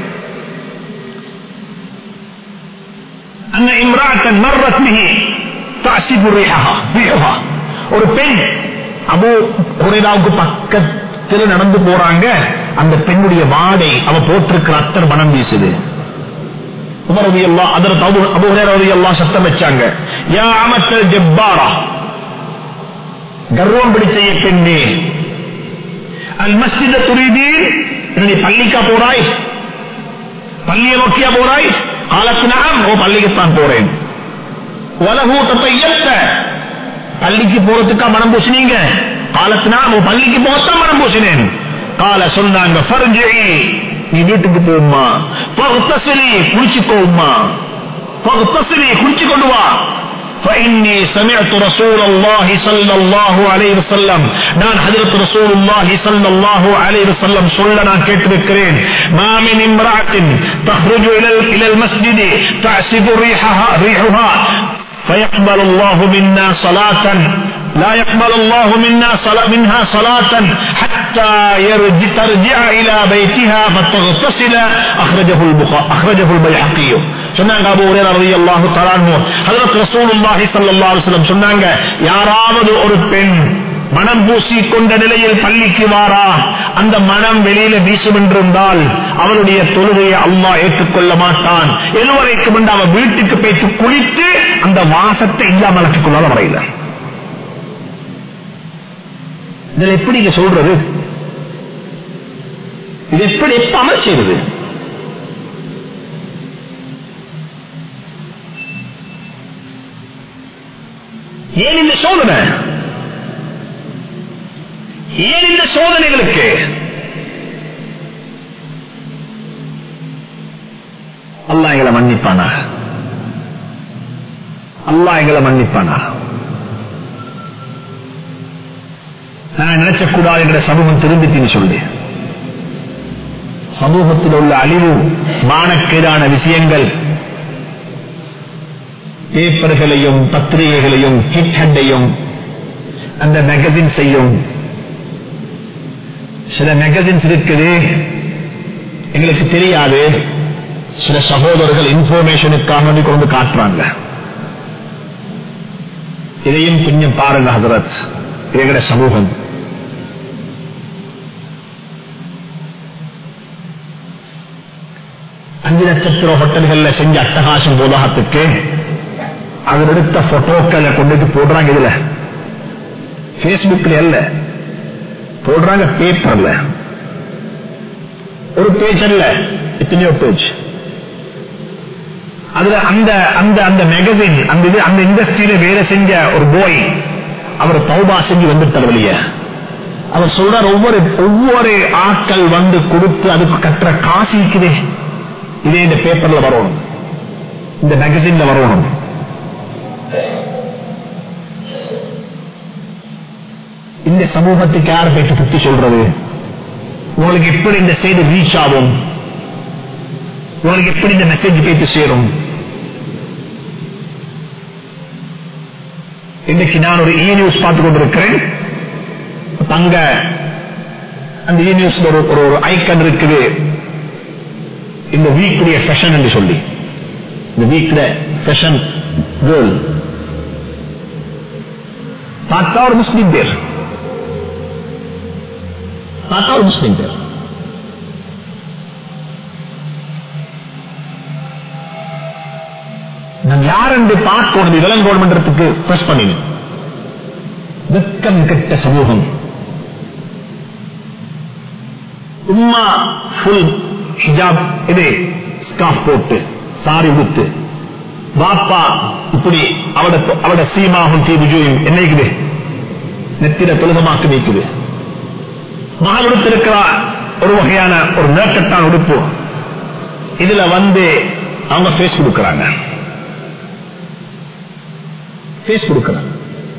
அன்ன இம்ராஅத்தன் மர்ரத் பிஹி தஅசிபு ரிஹஹா ரிஹஹா, ஒரு பெண் அபூ ஹுரைராவுக்கு பக்கத்தில் நடந்து போறாங்க. அந்த பெண்ணுடைய வாடை, அவ போட்டிருக்கிற அத்தர் மனம் வீசுது. உமர் ரலியல்லாஹு ஹஜ்ரத் அபூ ஹுரைரா ரலியல்லாஹு சத்தம் வச்சாங்க, யா அமத்தல் ஜப்பாரா, கர்வம் பிடிச்ச பெண்ணே, அல் மஸ்ஜித துரீதீன், நீ பள்ளிக்கா போறாய், பள்ளியை நோக்கியா போறாய்? காலத்து நஅம், ஓ பள்ளிக்குத்தான் போறேன். வலஹு தத்தய்யத்த, பள்ளிக்கு போறதுக்கா மனம் பூசினீங்க? காலத்து நஅம், ஓ பள்ளிக்கு போகத்தான் மனம் பூசினேன். கால சொன்னாங்க, ஃபர்ஜிஇ, நீ வீட்டுக்கு போம்மா, ஃபக்தஸிலி, குளிச்சுக்கோம்மா, ஃபக்தஸிலி, குளிச்சு கொண்டு வா. فإني سمعت رسول الله صلى الله عليه وسلم, நான் ஹஜ்ரத் ரசூலுல்லாஹ் ஸல்லல்லாஹு அலைஹி வஸல்லம் சொல்ல நான் கேட்டிருக்கிறேன், ما من امرأة تخرج إلى إلى المسجد تعصف ريحها ريحها فيقبل الله منا صلاة لا يقبل الله منا صلاة منها صلاة حتى يرجع ترجع إلى بيتها فتغتسل. أخرجه البخاري أخرجه البيهقي. சொன்னாங்க அபூ ஹுரைரா রাদিয়াল্লাহு தஆலா அன்ஹு, ஹஜ்ரத் ரசூலுல்லாஹி ஸல்லல்லாஹு அலைஹி வஸல்லம் சொன்னாங்க, யாராவது ஒரு பெண் மனம் பூசி கொண்ட நிலையில் பள்ளிக்கு வாரா, அந்த மனம் வெளியில வீசும் என்றிருந்தால் அவருடைய தொழுகையை அல்லாஹ் ஏற்றுக்கொள்ள மாட்டான். எதுவரைக்கும் என்று அவன் வீட்டுக்கு போய்த்து குளித்து அந்த வாசத்தை இல்லாமல் ஆக்கிக் கொள்ளாத வரையில. இதில் எப்படி சொல்றது? இது எப்படி எப்ப அமல் செய்வது? ஏன் இந்த சோதனை? ஏன் இந்த சோதனைகளுக்கு? அல்லாஹ் எங்களை மன்னிப்பானா? அல்லாஹ் எங்களை மன்னிப்பானா? நான் நினைச்சக்கூடாது என்ற சமூகம் திரும்பித்தின்னு சொல்லி, சமூகத்தில் உள்ள அழிவு, மானக்கேடான விஷயங்கள், பேப்பர்களையும் பத்திரிகைகளையும் ஹிட்ஹண்டையும் அந்த மேகசின்ஸையும், சில மேகசின்ஸ் இருக்குது எங்களுக்கு தெரியாது, சில சகோதரர்கள் இன்ஃபர்மேஷனுக்காக கொண்டு காட்டுறாங்க. இதையும் கொஞ்சம் பாருங்க ஹஜ்ரத், எங்களுடைய சமூகம் அஞ்சு நட்சத்திர ஹோட்டல்கள்ல செஞ்ச அட்டகாசம் போதாகத்துக்கு அவர் எடுத்த போட்டோக்களை கொண்டு போடுறாங்க. இதுல பேஸ்புக்ல அல்ல போடுறாங்க, பேப்பர்ல. ஒரு பேஜ் அல்ல, எத்தனையோ பேஜ். அதுல அந்த அந்த அந்த மேகசின், அந்த இது அந்த இண்டஸ்ட்ரியில வேலை செஞ்ச ஒரு போய் அவர் தௌபா செஞ்சு வந்துட்டார் வெளியே. அவர் சொல்றார், ஒவ்வொரு ஒவ்வொரு ஆட்கள் வந்து கொடுத்து அதுக்கு கட்டுற காசு இருக்குதே, இதே இந்த பேப்பர்ல வரணும், இந்த மேகசின்ல வரணும். இந்த சமூகத்துக்கு யார் பேச்சு புத்தி சொல்றது? உங்களுக்கு எப்படி இந்த செய்தி ரீச் ஆகும்? உங்களுக்கு எப்படி இந்த மெசேஜ் பேச்சு சேரும்? இன்னைக்கு நான் ஒரு இ நியூஸ் பார்த்துக் கொண்டிருக்கிறேன். அங்க அந்த யூனிவர்சிட்டி ஒரு ஒரு ஐக்கன் இருக்குது, இந்த வீக்குடைய ஃபேஷன் என்று சொல்லி, இந்த வீக்ல ஃபேஷன் கேர்ள் பார்த்தா ஒரு முஸ்லீம் பேர், பார்த்தா ஒரு முஸ்லீம் பேர். நான் யார் என்று பார்க்கணும், இதெல்லாம் கவர்மெண்ட்டுக்கு பிரஸ் பண்ணினேன். வெக்கம் கெட்ட சமூகம். உம்மா ஃபுல் ஹிஜாப், இது ஸ்கார்ஃப் போட்டு சாரி உடுத்து, பாப்பா இப்படி அவட அவட சீமாகும் தீபுஜும் என்னைக்குது நெத்திர தொழுகமாக்கு நீக்குது. மகள் உடுத்திருக்கிறார் ஒரு வகையான ஒரு நேர்கட்டான உடுப்பு. இதுல வந்து அவங்க பேஸ் கொடுக்கிறாங்க, பேஸ் கொடுக்கிறாங்க.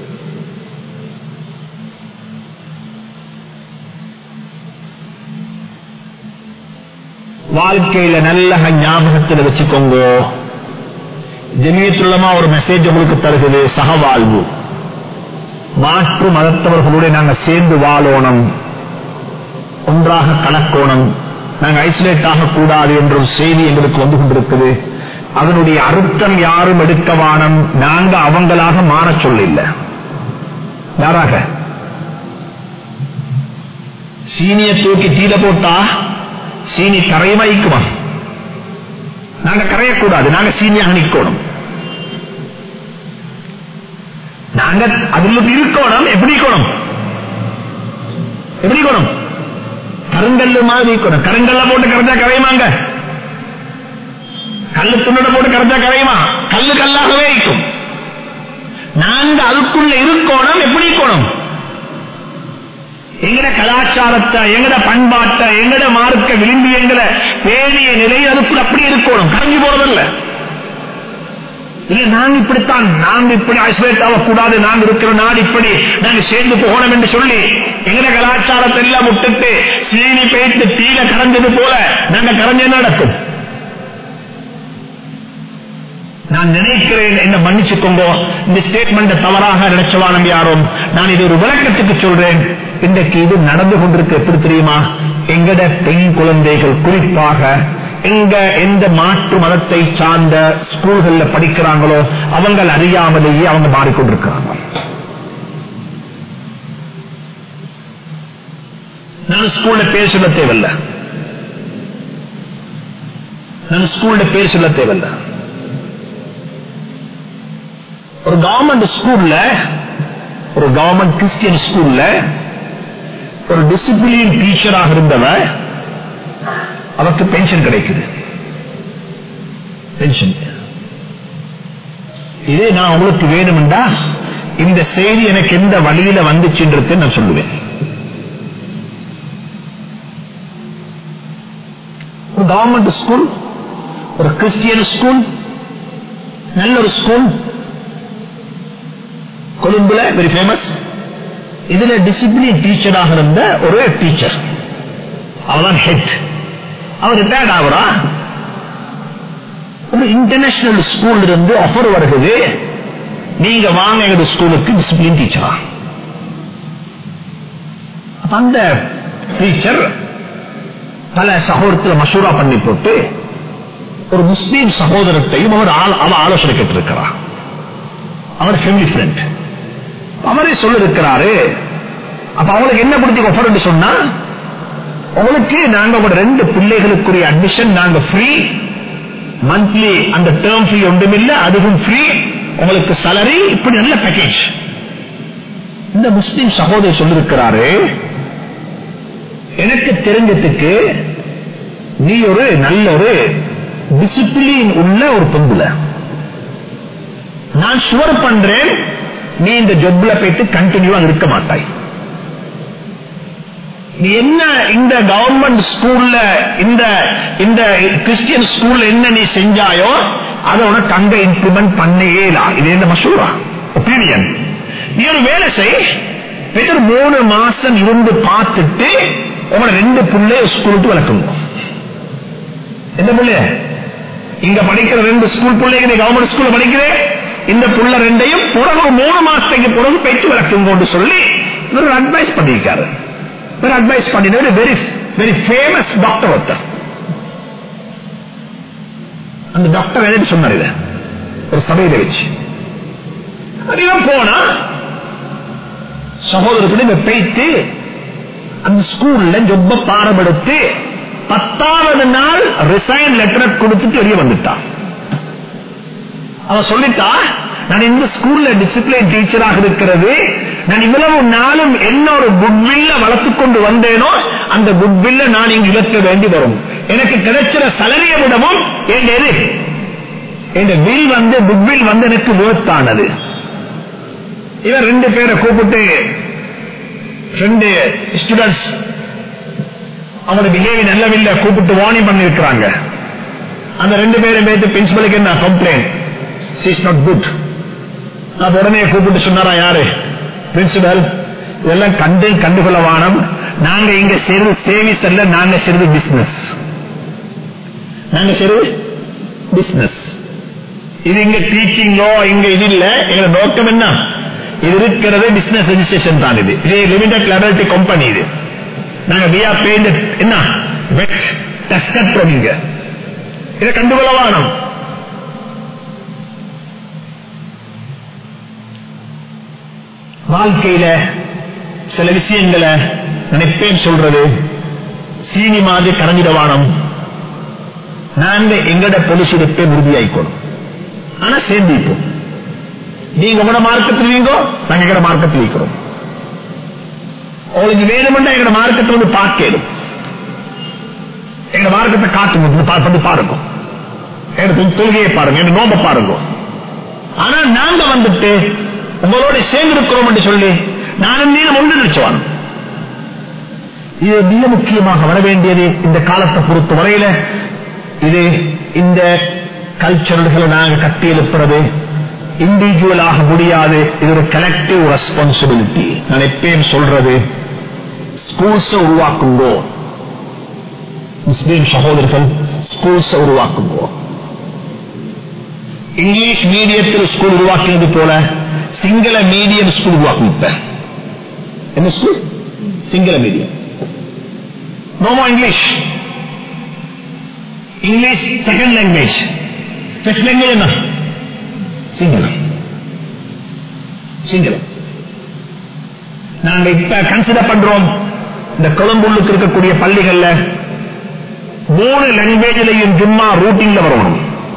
வாழ்க்கையில நல்ல ஞாபகத்தில் வச்சுக்கோங்க, ஜமியத்துல் உலமா ஒரு மெசேஜ் உங்களுக்கு தருகிறது, சகவாழ்வு. மாற்று மதத்தவர்களோட நாங்க சேர்ந்து வாழணும், ஒன்றாக கலக்கோணம், நாங்க ஐசோலேட் ஆகக்கூடாது என்ற ஒரு செய்தி எங்களுக்கு வந்து கொண்டிருக்குது. அதனுடைய அர்த்தம் யாரும் எடுக்க வானம், நாங்க அவங்களாக மாற சொல்ல இல்ல. யாராக சீனிய தூக்கி தீல போட்டா சீனி கரையமாய்க்குமா? நாங்க கரையக்கூடாது, நாங்க சீனியாக நிற்கணும், நாங்க அதுல இருக்கணும். எப்படி இருக்கணும்? எப்படி இருக்கணும்? கருங்கல்லு மாதிரி இருக்கணும். கருங்கல்ல போட்டு கரைஞ்சா கரையுமாங்க? கல்லு துண்ணட போட்டு கரைஞ்சா கரையுமா? கல்லு கல்லாகவே இருக்கும். நாங்க அதுக்குள்ள இருக்கணும். எப்படி இருக்கணும்? எங்கட கலாச்சாரத்தை, எங்கட பண்பாட்டை, எங்கட மார்க்க விரும்பி எங்கட பேணிய நிலை அதுக்குள்ள அப்படி இருக்கணும், கரைஞ்சு போறதில்லை. இல்ல நாங்க இப்படித்தான், நாங்க இப்படி ஐசோலேட் ஆகக்கூடாது, நாங்க இருக்கிற நாடு இப்படி, நாங்க சேர்ந்து போகணும் என்று சொல்லி எங்கட கலாச்சாரத்தை எல்லாம் விட்டுட்டு சீனி பேய்த்து தீல கரைஞ்சது போல நாங்க கரைஞ்ச நடக்கும். நான் நினைக்கிறேன், என்ன மன்னிச்சுக்கோங்க, இந்த ஸ்டேட்மெண்ட் தவறாக நினைச்சவானம் யாரும். நான் இது ஒரு விளக்கத்துக்கு சொல்றேன். இன்றைக்கு இது நடந்து கொண்டிருக்கு எப்படி தெரியுமா? எங்கட பெண் குழந்தைகள் குறிப்பாக எங்க எந்த மாற்று மதத்தை சார்ந்த ஸ்கூல்கள்ல படிக்கிறாங்களோ அவங்க அறியாமலேயே அவங்க மாறிக்கொண்டிருக்கிறாங்க. நான் ஸ்கூல்ல பேர் சொல்ல தேவையில்லை, நான் ஸ்கூல்ல பேர் சொல்ல தேவையில்லை. ஒரு கவர்மெண்ட் ஸ்கூல்ல, ஒரு கவர்மெண்ட் கிறிஸ்டியன் ஸ்கூல்ல ஒரு டிசிப்ளின் டீச்சராக இருந்தவ, அவருக்கு பென்ஷன் கிடைக்குது. பென்ஷன் இதே நான் உங்களுக்கு வேணும்டா இந்த செய்தி எனக்கு எந்த வழியில வந்துச்சுன்றது நான் சொல்லுவேன். ஒரு கவர்மெண்ட் ஸ்கூல், ஒரு கிறிஸ்டியன் ஸ்கூல், நல்ல ஒரு ஸ்கூல் கொழும்புல வெரி ஃபேமஸ். இதுல டிசிப்ளின் டீச்சராக இருந்த ஒரு டீச்சர், அவர்தான் ஹெட். அவர் ரிட்டையர்ட் ஆகுறா. ஒரு இன்டர்நேஷனல் ஸ்கூல் இருந்து ஆஃபர் வருகிறது, நீங்க வாங்க எங்க ஸ்கூலுக்கு டிசிப்ளின் டீச்சரா. அந்த டீச்சர் பல சகோதரத்தில் மசூரா பண்ணி போட்டு ஒரு முஸ்லீம் சகோதரத்தையும் அவர் அவ ஆலோசனை கேட்டிருக்கிறார். அவர் ஃபேமிலி ஃப்ரெண்ட். அவரே சொல்லிருக்கிறாரு, அப்ப அவங்களுக்கு என்ன பிடிச்சி ஆஃபர் சொன்னா, உங்களுக்கு நாங்க உங்க ரெண்டு பிள்ளைகளுக்குரிய அட்மிஷன் நாங்க ஃப்ரீ, மந்த்லி அந்த டேர்ம் ஃபீ ஒன்றும் இல்லை, அதுவும் ஃப்ரீ, உங்களுக்கு சாலரி, இப்படி நல்ல பேக்கேஜ். இந்த முஸ்லீம் சகோதரர் சொல்லிருக்கிறாரு, எனக்கு தெரிஞ்சதுக்கு நீ ஒரு நல்ல ஒரு டிசிப்ளின் உள்ள ஒரு பொம்புல, நான் ஷுவர் பண்றேன் நீ இந்த ஜொப்ல போயிட்டு கண்டினியூவா இருக்க மாட்டாய். நீ என்ன இந்த கவர்மெண்ட் ஸ்கூல்ல, இந்த இந்த கிறிஸ்டியன் ஸ்கூல்ல என்ன நீ செஞ்சாயோ அதை உனக்கு அங்க இம்ப்ளிமெண்ட் பண்ணவே இல்லை. இது என்ன மசூரா ஒப்பீனியன். நீ ஒரு வேலை செய், மூணு மாசம் இருந்து பார்த்துட்டு உங்களோட ரெண்டு பிள்ளைய ஸ்கூலுக்கு வளர்க்கணும். எந்த பிள்ளைய? இங்க படிக்கிற ரெண்டு ஸ்கூல் பிள்ளைங்க கவர்மெண்ட் ஸ்கூல்ல படிக்கிறேன், இந்த புள்ள ரெண்டையும் பிறகு மூணு மாசத்துக்கு பிறகு போயிட்டு வளர்க்குங்க சொல்லி ஒரு அட்வைஸ் பண்ணியிருக்காரு. ஒரு அட்வைஸ் பண்ணினவர் வெரி வெரி ஃபேமஸ் டாக்டர் ஒருத்தர். அந்த டாக்டர் எழுதி சொன்னார் இத ஒரு சபையில வச்சு. அதிகம் போனா சகோதரர்களை போயிட்டு அந்த ஸ்கூல்ல ஜொப்ப பாரம்படுத்தி பத்தாவது நாள் ரிசைன் லெட்டர் கொடுத்துட்டு வெளியே வந்துட்டான். அவன் சொல்லிட்டா, நான் இந்த ஸ்கூல்ல டிசிப்ளின் டீச்சராக இருக்கிறது, நான் இவ்வளவு நாளும் என்ன ஒரு குட்வில்ல வளர்த்துக் கொண்டு வந்தேனோ அந்த குட்வில்ல நான் இங்கு இழக்க வேண்டி வரும். எனக்கு கிடைக்கிற சலரியை விடவும் எது என் வில் வந்து குட்வில் வந்து எனக்கு வேர்த்தானது. இவர் ரெண்டு பேரை கூப்பிட்டு ரெண்டு ஸ்டூடெண்ட்ஸ் அவனோட பிஹேவியர் நல்லவில்லை கூப்பிட்டு வார்னிங் பண்ணி இருக்கிறாங்க. அந்த ரெண்டு பேரும் பேசி பிரின்சிபலுக்கு என்ன complaint, she is not good. நான் உடனே கூப்பிட்டு சொன்னாரா யாரு பிரின்சிபல், இதெல்லாம் கண்டு கண்டுகொள்ள வானம், நாங்க இங்க செய்வது சேவிஸ் அல்ல, நாங்க செய்வது பிசினஸ். நாங்க செய்வது பிசினஸ். இது இங்க டீச்சிங்கோ இங்க இது இல்ல. எங்க நோக்கம் என்ன, இது இருக்கிறது பிசினஸ் ரெஜிஸ்ட்ரேஷன் தான். இது இது லிமிடெட் லைபிலிட்டி கம்பெனி. இது நாங்க we are paid என்ன வெட் டெஸ்ட் கட்டுறோம். இங்க இதை கண்டுகொள்ள வானம். வாழ்க்கையில சில விஷயங்களை நினைப்பேன் சொல்றது சீனி மாதிரி கரைஞ்சிடவானம். நாங்க எங்கட பொலிசி இருப்பே உறுதியாயிக்கணும். ஆனா சேர்ந்திப்போம். நீங்க உங்களோட மார்க்கத்தில் வீங்கோ, நாங்க எங்கட மார்க்கத்தில் வைக்கிறோம். உங்களுக்கு வேணுமெண்டா எங்கட மார்க்கத்தில் வந்து பார்க்கணும். எங்க மார்க்கத்தை காட்டுங்க, பாருங்க. தொழுகையை பாருங்க, எங்க நோம்ப பாருங்க. ஆனா நாங்க வந்துட்டு உங்களோட சேர்ந்து இருக்கிறோம் என்று சொல்லி நானும் நீங்க ஒன்று நினைச்சுவான். இது மிக முக்கியமாக வர வேண்டியது இந்த காலத்தை பொறுத்த வரையில. இது இந்த கல்ச்சரல்களை நாங்க கட்டி எழுப்புறது இண்டிவிஜுவலாக முடியாது. இது ஒரு கலெக்டிவ் ரெஸ்பான்சிபிலிட்டி. நான் எப்பயும் சொல்றது, ஸ்கூல்ஸ் உருவாக்குங்கோ, முஸ்லீம் சகோதரர்கள் ஸ்கூல்ஸ் உருவாக்குங்கோ. இங்கிலீஷ் மீடியத்தில் ஸ்கூல் உருவாக்கினது போல சிங்கள மீடியம் ஸ்கூல் உருவாக்கு. என்ன school? Sinhala medium. No more English. English second language. First language என்ன? சிங்களம். சிங்களம். நாங்க இப்ப கன்சிடர் பண்றோம், இந்த கொலம்பூருக்கு இருக்கக்கூடிய பள்ளிகள்ல மூணு லாங்குவேஜ்லையும் ஜும்மா ரூட்டிங்ல வரணும்.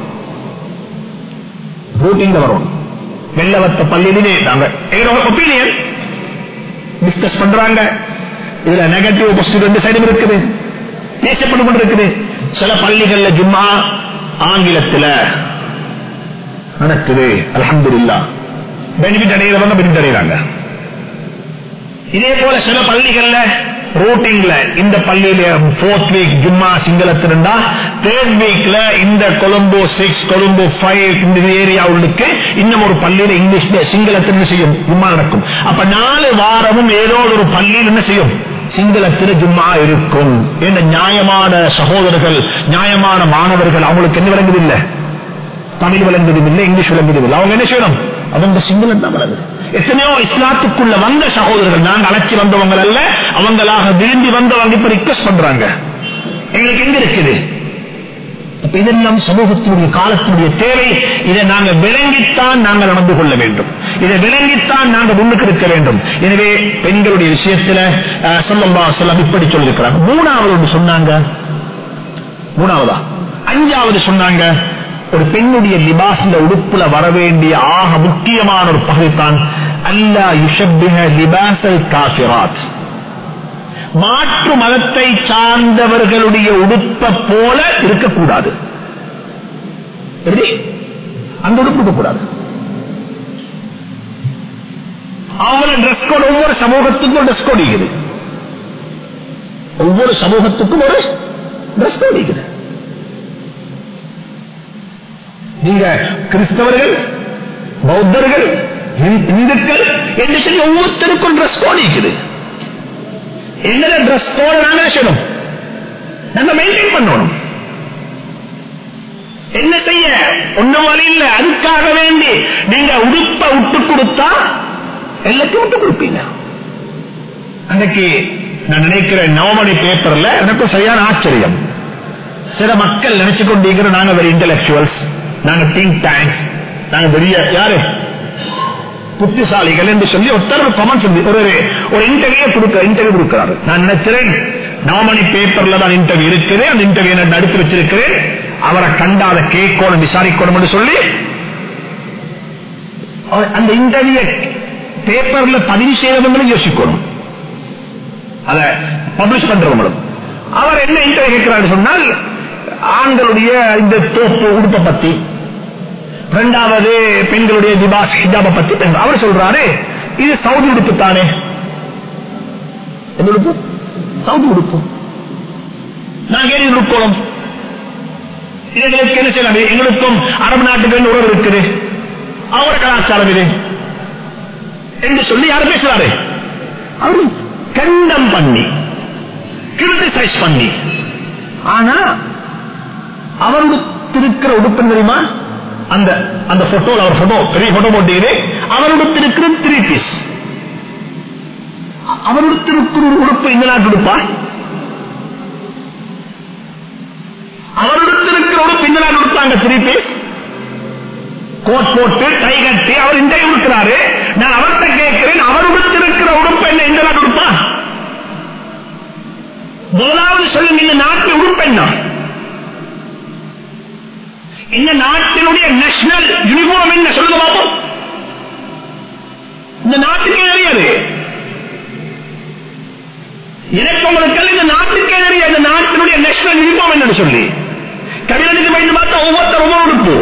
ரூட்டிங்ல வரணும். வெள்ளவத்த பள்ளியிலே நாங்க ஒப்பீனியன் டிஸ்கஸ் பண்றாங்க. இதுல நெகட்டிவ் பாசிட்டிவ் ரெண்டு சைடும் இருக்குது, பேசப்பட்டு கொண்டிருக்குது. சில பள்ளிகள்ல ஜும்மா ஆங்கிலத்தில் நடக்குது. அல்ஹம்துலில்லாஹ். பெனிஃபிட் அடைகிறவங்க பெனிஃபிட் அடைகிறாங்க. இதே போல சில பள்ளிகள்ல ரூட்டிங்ல இந்த பள்ளியில போர்த் வீக் ஜும்மா சிங்களத்தில் இருந்தா தேர்ட் வீக்ல இந்த கொலம்போ சிக்ஸ் கொலம்போ ஃபைவ் இந்த ஏரியா உள்ளுக்கு இன்னும் ஒரு பள்ளியில இங்கிலீஷ் சிங்களத்தில் செய்யும் ஜும்மா நடக்கும். அப்ப நாலு வாரமும் ஏதோ ஒரு பள்ளியில் என்ன செய்யும், சிங்களத்தில் ஜும்மா இருக்கும். என்ற நியாயமான சகோதரர்கள், நியாயமான மாணவர்கள், அவங்களுக்கு என்ன விளங்குதில்லை, தமிழ் விளங்குவதில்லை, இங்கிலீஷ் விளங்குவதில்லை. அவங்க என்ன செய்யணும், அவங்க சிங்களம் தான் விளங்குது. எத்தனையோ இஸ்லாத்துக்குள்ள வந்த சகோதரர்கள், நாங்கள் அழைச்சி வந்தவங்க அல்ல, அவங்களாக விரும்பி வந்தவங்க இப்ப ரிக்வெஸ்ட் பண்றாங்க, எங்களுக்கு எங்க இருக்குது. இதெல்லாம் சமூகத்தினுடைய காலத்தினுடைய தேவை. இதை நாங்கள் விளங்கித்தான் நாங்கள் நடந்து கொள்ள வேண்டும். இதை விளங்கித்தான் நாங்கள் முன்னுக்கு இருக்க வேண்டும். எனவே பெண்களுடைய விஷயத்துல ஸல்லல்லாஹு அலைஹி வஸல்லம் இப்படி சொல்லியிருக்கிறாங்க. மூணாவது ஒன்று சொன்னாங்க, மூணாவதா அஞ்சாவது சொன்னாங்க, ஒரு பெண்ணுடைய லிபாஸ்ல உடுப்புல வர வேண்டிய ஆக முக்கியமான ஒரு பகுதி தான் அல்லா யுஷப்பிஹ லிபாஸல் காஃபிராத். மாற்று மதத்தை சார்ந்தவர்களுடைய உடுப்பை போல இருக்கக்கூடாது. அந்த உடுப்பு இருக்கக்கூடாது. அவங்களோட ட்ரெஸ் கோட் ஒவ்வொரு சமூகத்துக்கும் ஒரு ட்ரெஸ் கோட் இருக்குது. ஒவ்வொரு சமூகத்துக்கும் ஒரு ட்ரெஸ் கோட் இருக்குது. நீங்க கிறிஸ்தவர்கள், பௌத்தர்கள், இந்துக்கள் என்று சொல்லி ஒவ்வொருத்தருக்கும் ட்ரெஸ் கோட் இருக்குது. என்ன ட்ரெஸ் கோட் நாங்க செய்யணும், நம்ம மெயின்டைன் பண்ணணும். என்ன செய்ய ஒன்னும் வழி இல்லை. அதுக்காக வேண்டி நீங்க உடுப்ப விட்டு கொடுத்தா எல்லாத்தையும் விட்டு கொடுப்பீங்க. அன்றைக்கு நான் நினைக்கிறேன் நவமணி பேப்பர்ல எனக்கு சரியான ஆச்சரியம். சில மக்கள் நினைச்சு கொண்டிருக்கிற நாங்க வெரி இன்டெலக்சுவல்ஸ், நாங்க திங்க் டேங்க்ஸ், நாங்க பெரிய யாரு புத்திசாலிகள் என்று சொல்லி ஒருத்தர் கமெண்ட் சொல்லி ஒரு ஒரு இன்டர்வியூ கொடுக்க இன்டர்வியூ கொடுக்கிறாரு. நான் நினைக்கிறேன் நவமணி பேப்பர்ல தான் இன்டர்வியூ இருக்குது, அந்த இன்டர்வியூ நான் எடுத்து வச்சிருக்கிறேன், அவரை கண்டாத கேட்கணும் விசாரிக்கணும் என்று சொல்லி அந்த இன்டர்வியூ பேப்பர்ல பதிவு செய்யறவங்களும் யோசிக்கணும், அதை பப்ளிஷ் பண்றவங்களும். அவர் என்ன இன்டர்வியூ கேட்கிறாரு சொன்னால் ஆண்களுடைய இந்த தோப்பு உடுப்பை பத்தி, இரண்டாவது பெண்களுடைய திபாஸ் ஹிஜாபை பத்தி அவர் சொல்றாரு. இது சவுதி உடுப்பு தானே, எந்த உடுப்பு? சவுதி உடுப்பு. நாங்க ஏன் உடுப்போம்? எங்களுக்கு என்ன செய்யலாம்? எங்களுக்கும் அரபு நாட்டுக்கு உறவு இருக்குது, அவர கலாச்சாரம் இது என்று சொல்லி யார் பேசுறாரு? அவரு கண்டம் பண்ணி கிரிட்டிசைஸ் பண்ணி. ஆனா அவருக்கு இருக்கிற உடுப்பு தெரியுமா? அந்த அந்த போட்டோ, அவர் போட்டோ பெரிய போட்டோ போட்டு அவருக்கு இருக்கிற த்ரீ பீஸ். அவருக்கு இருக்கிற உடுப்பு இந்த நாட்டு உடுப்பா? அவருக்கு இருக்கிற உடுப்பு இந்த நாட்டு உடுப்பாங்க த்ரீ பீஸ். கோட் போட்டு டை கட்டி அவர் இன்டர்வியூ இருக்கிறாரு. நான் அவர்கிட்ட கேட்கிறேன், அவருக்கு இருக்கிற உடுப்பு என்ன இந்த நாட்டு உடுப்பா? முதலாவது சொல்லுங்க, இந்த நாட்டு உடுப்பு என்ன? இந்த நாட்டினுடைய நேஷனல் யூனிஃபார்ம் என்ன சொல்லுங்க பாப்போம். இந்த நாட்டுக்கே தெரியாது, எனக்கு உங்களுக்கு இந்த நாட்டுக்கே தெரியாது இந்த நாட்டினுடைய நேஷனல் யூனிஃபார்ம் என்னன்னு சொல்லி. கபிலனுக்கு பயந்து பார்த்தா ஒவ்வொருத்தர் ஒவ்வொரு உடுப்பு.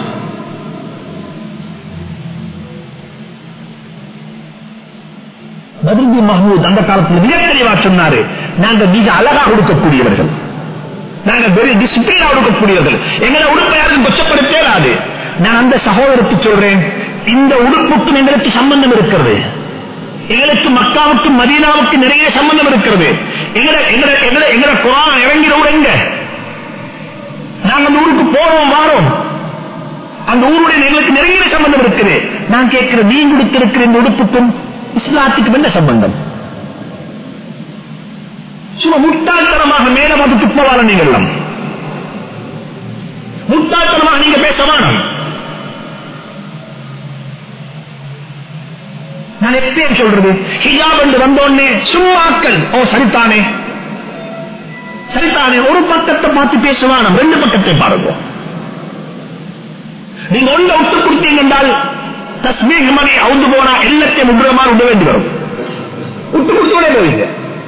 பத்ருதீன் மஹ்மூத் அந்த காலத்தில் மிக தெளிவா சொன்னாரு, நாங்க மிக அழகா கொடுக்கக்கூடியவர்கள், நாங்க வெரி டிசிப்ளினா கொடுக்கக்கூடியவர்கள், எங்களை உடுப்பை யாருக்கும் கொச்சப்படுத்தாது. நான் அந்த சகோதரத்துக்கு சொல்றேன், இந்த உடுப்புக்கும் எங்களுக்கு சம்பந்தம் இருக்கிறது, எங்களுக்கு மக்காவுக்கும் மதீனாவுக்கும் நிறைய சம்பந்தம் இருக்கிறது. எங்களை குர்ஆன் இறங்கிற ஊர் எங்க? நாங்க அந்த ஊருக்கு போறோம் வாரோம், அந்த ஊருடைய எங்களுக்கு நிறைய சம்பந்தம் இருக்குது. நான் கேட்கிறேன், நீங்க கொடுத்திருக்கிற இந்த உடுப்புக்கும் இஸ்லாத்துக்கு என்ன சம்பந்தம்? சும்மா முட்டாள்தனமாக மேல மதத்து போவால நீங்கள் முட்டாள்தனமாக நீங்க பேச வேணும். நான் எப்பயும் சொல்றது, ஹிஜாப் என்று வந்தோடனே சும்மாக்கள் ஓ சரித்தானே சரித்தானே ஒரு பக்கத்தை பார்த்து பேசுவான, ரெண்டு பக்கத்தை பாருங்க. நீங்க ஒன்றை விட்டு கொடுத்தீங்க என்றால் தஸ்மீஹ் மணி அவுந்து போனா எல்லாத்தையும் உட்ரமாக விட வேண்டி வரும். விட்டு கொடுத்தோடே போவீங்க.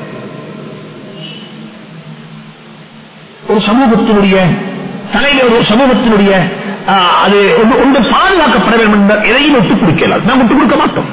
ஒரு சமூகத்தினுடைய தலைவர், ஒரு சமூகத்தினுடைய அது ஒன்று பாதுகாக்கப்பட வேண்டும் என்ற எதையும் விட்டுக் கொடுக்கலாம். நாம் விட்டுக் கொடுக்க மாட்டோம்,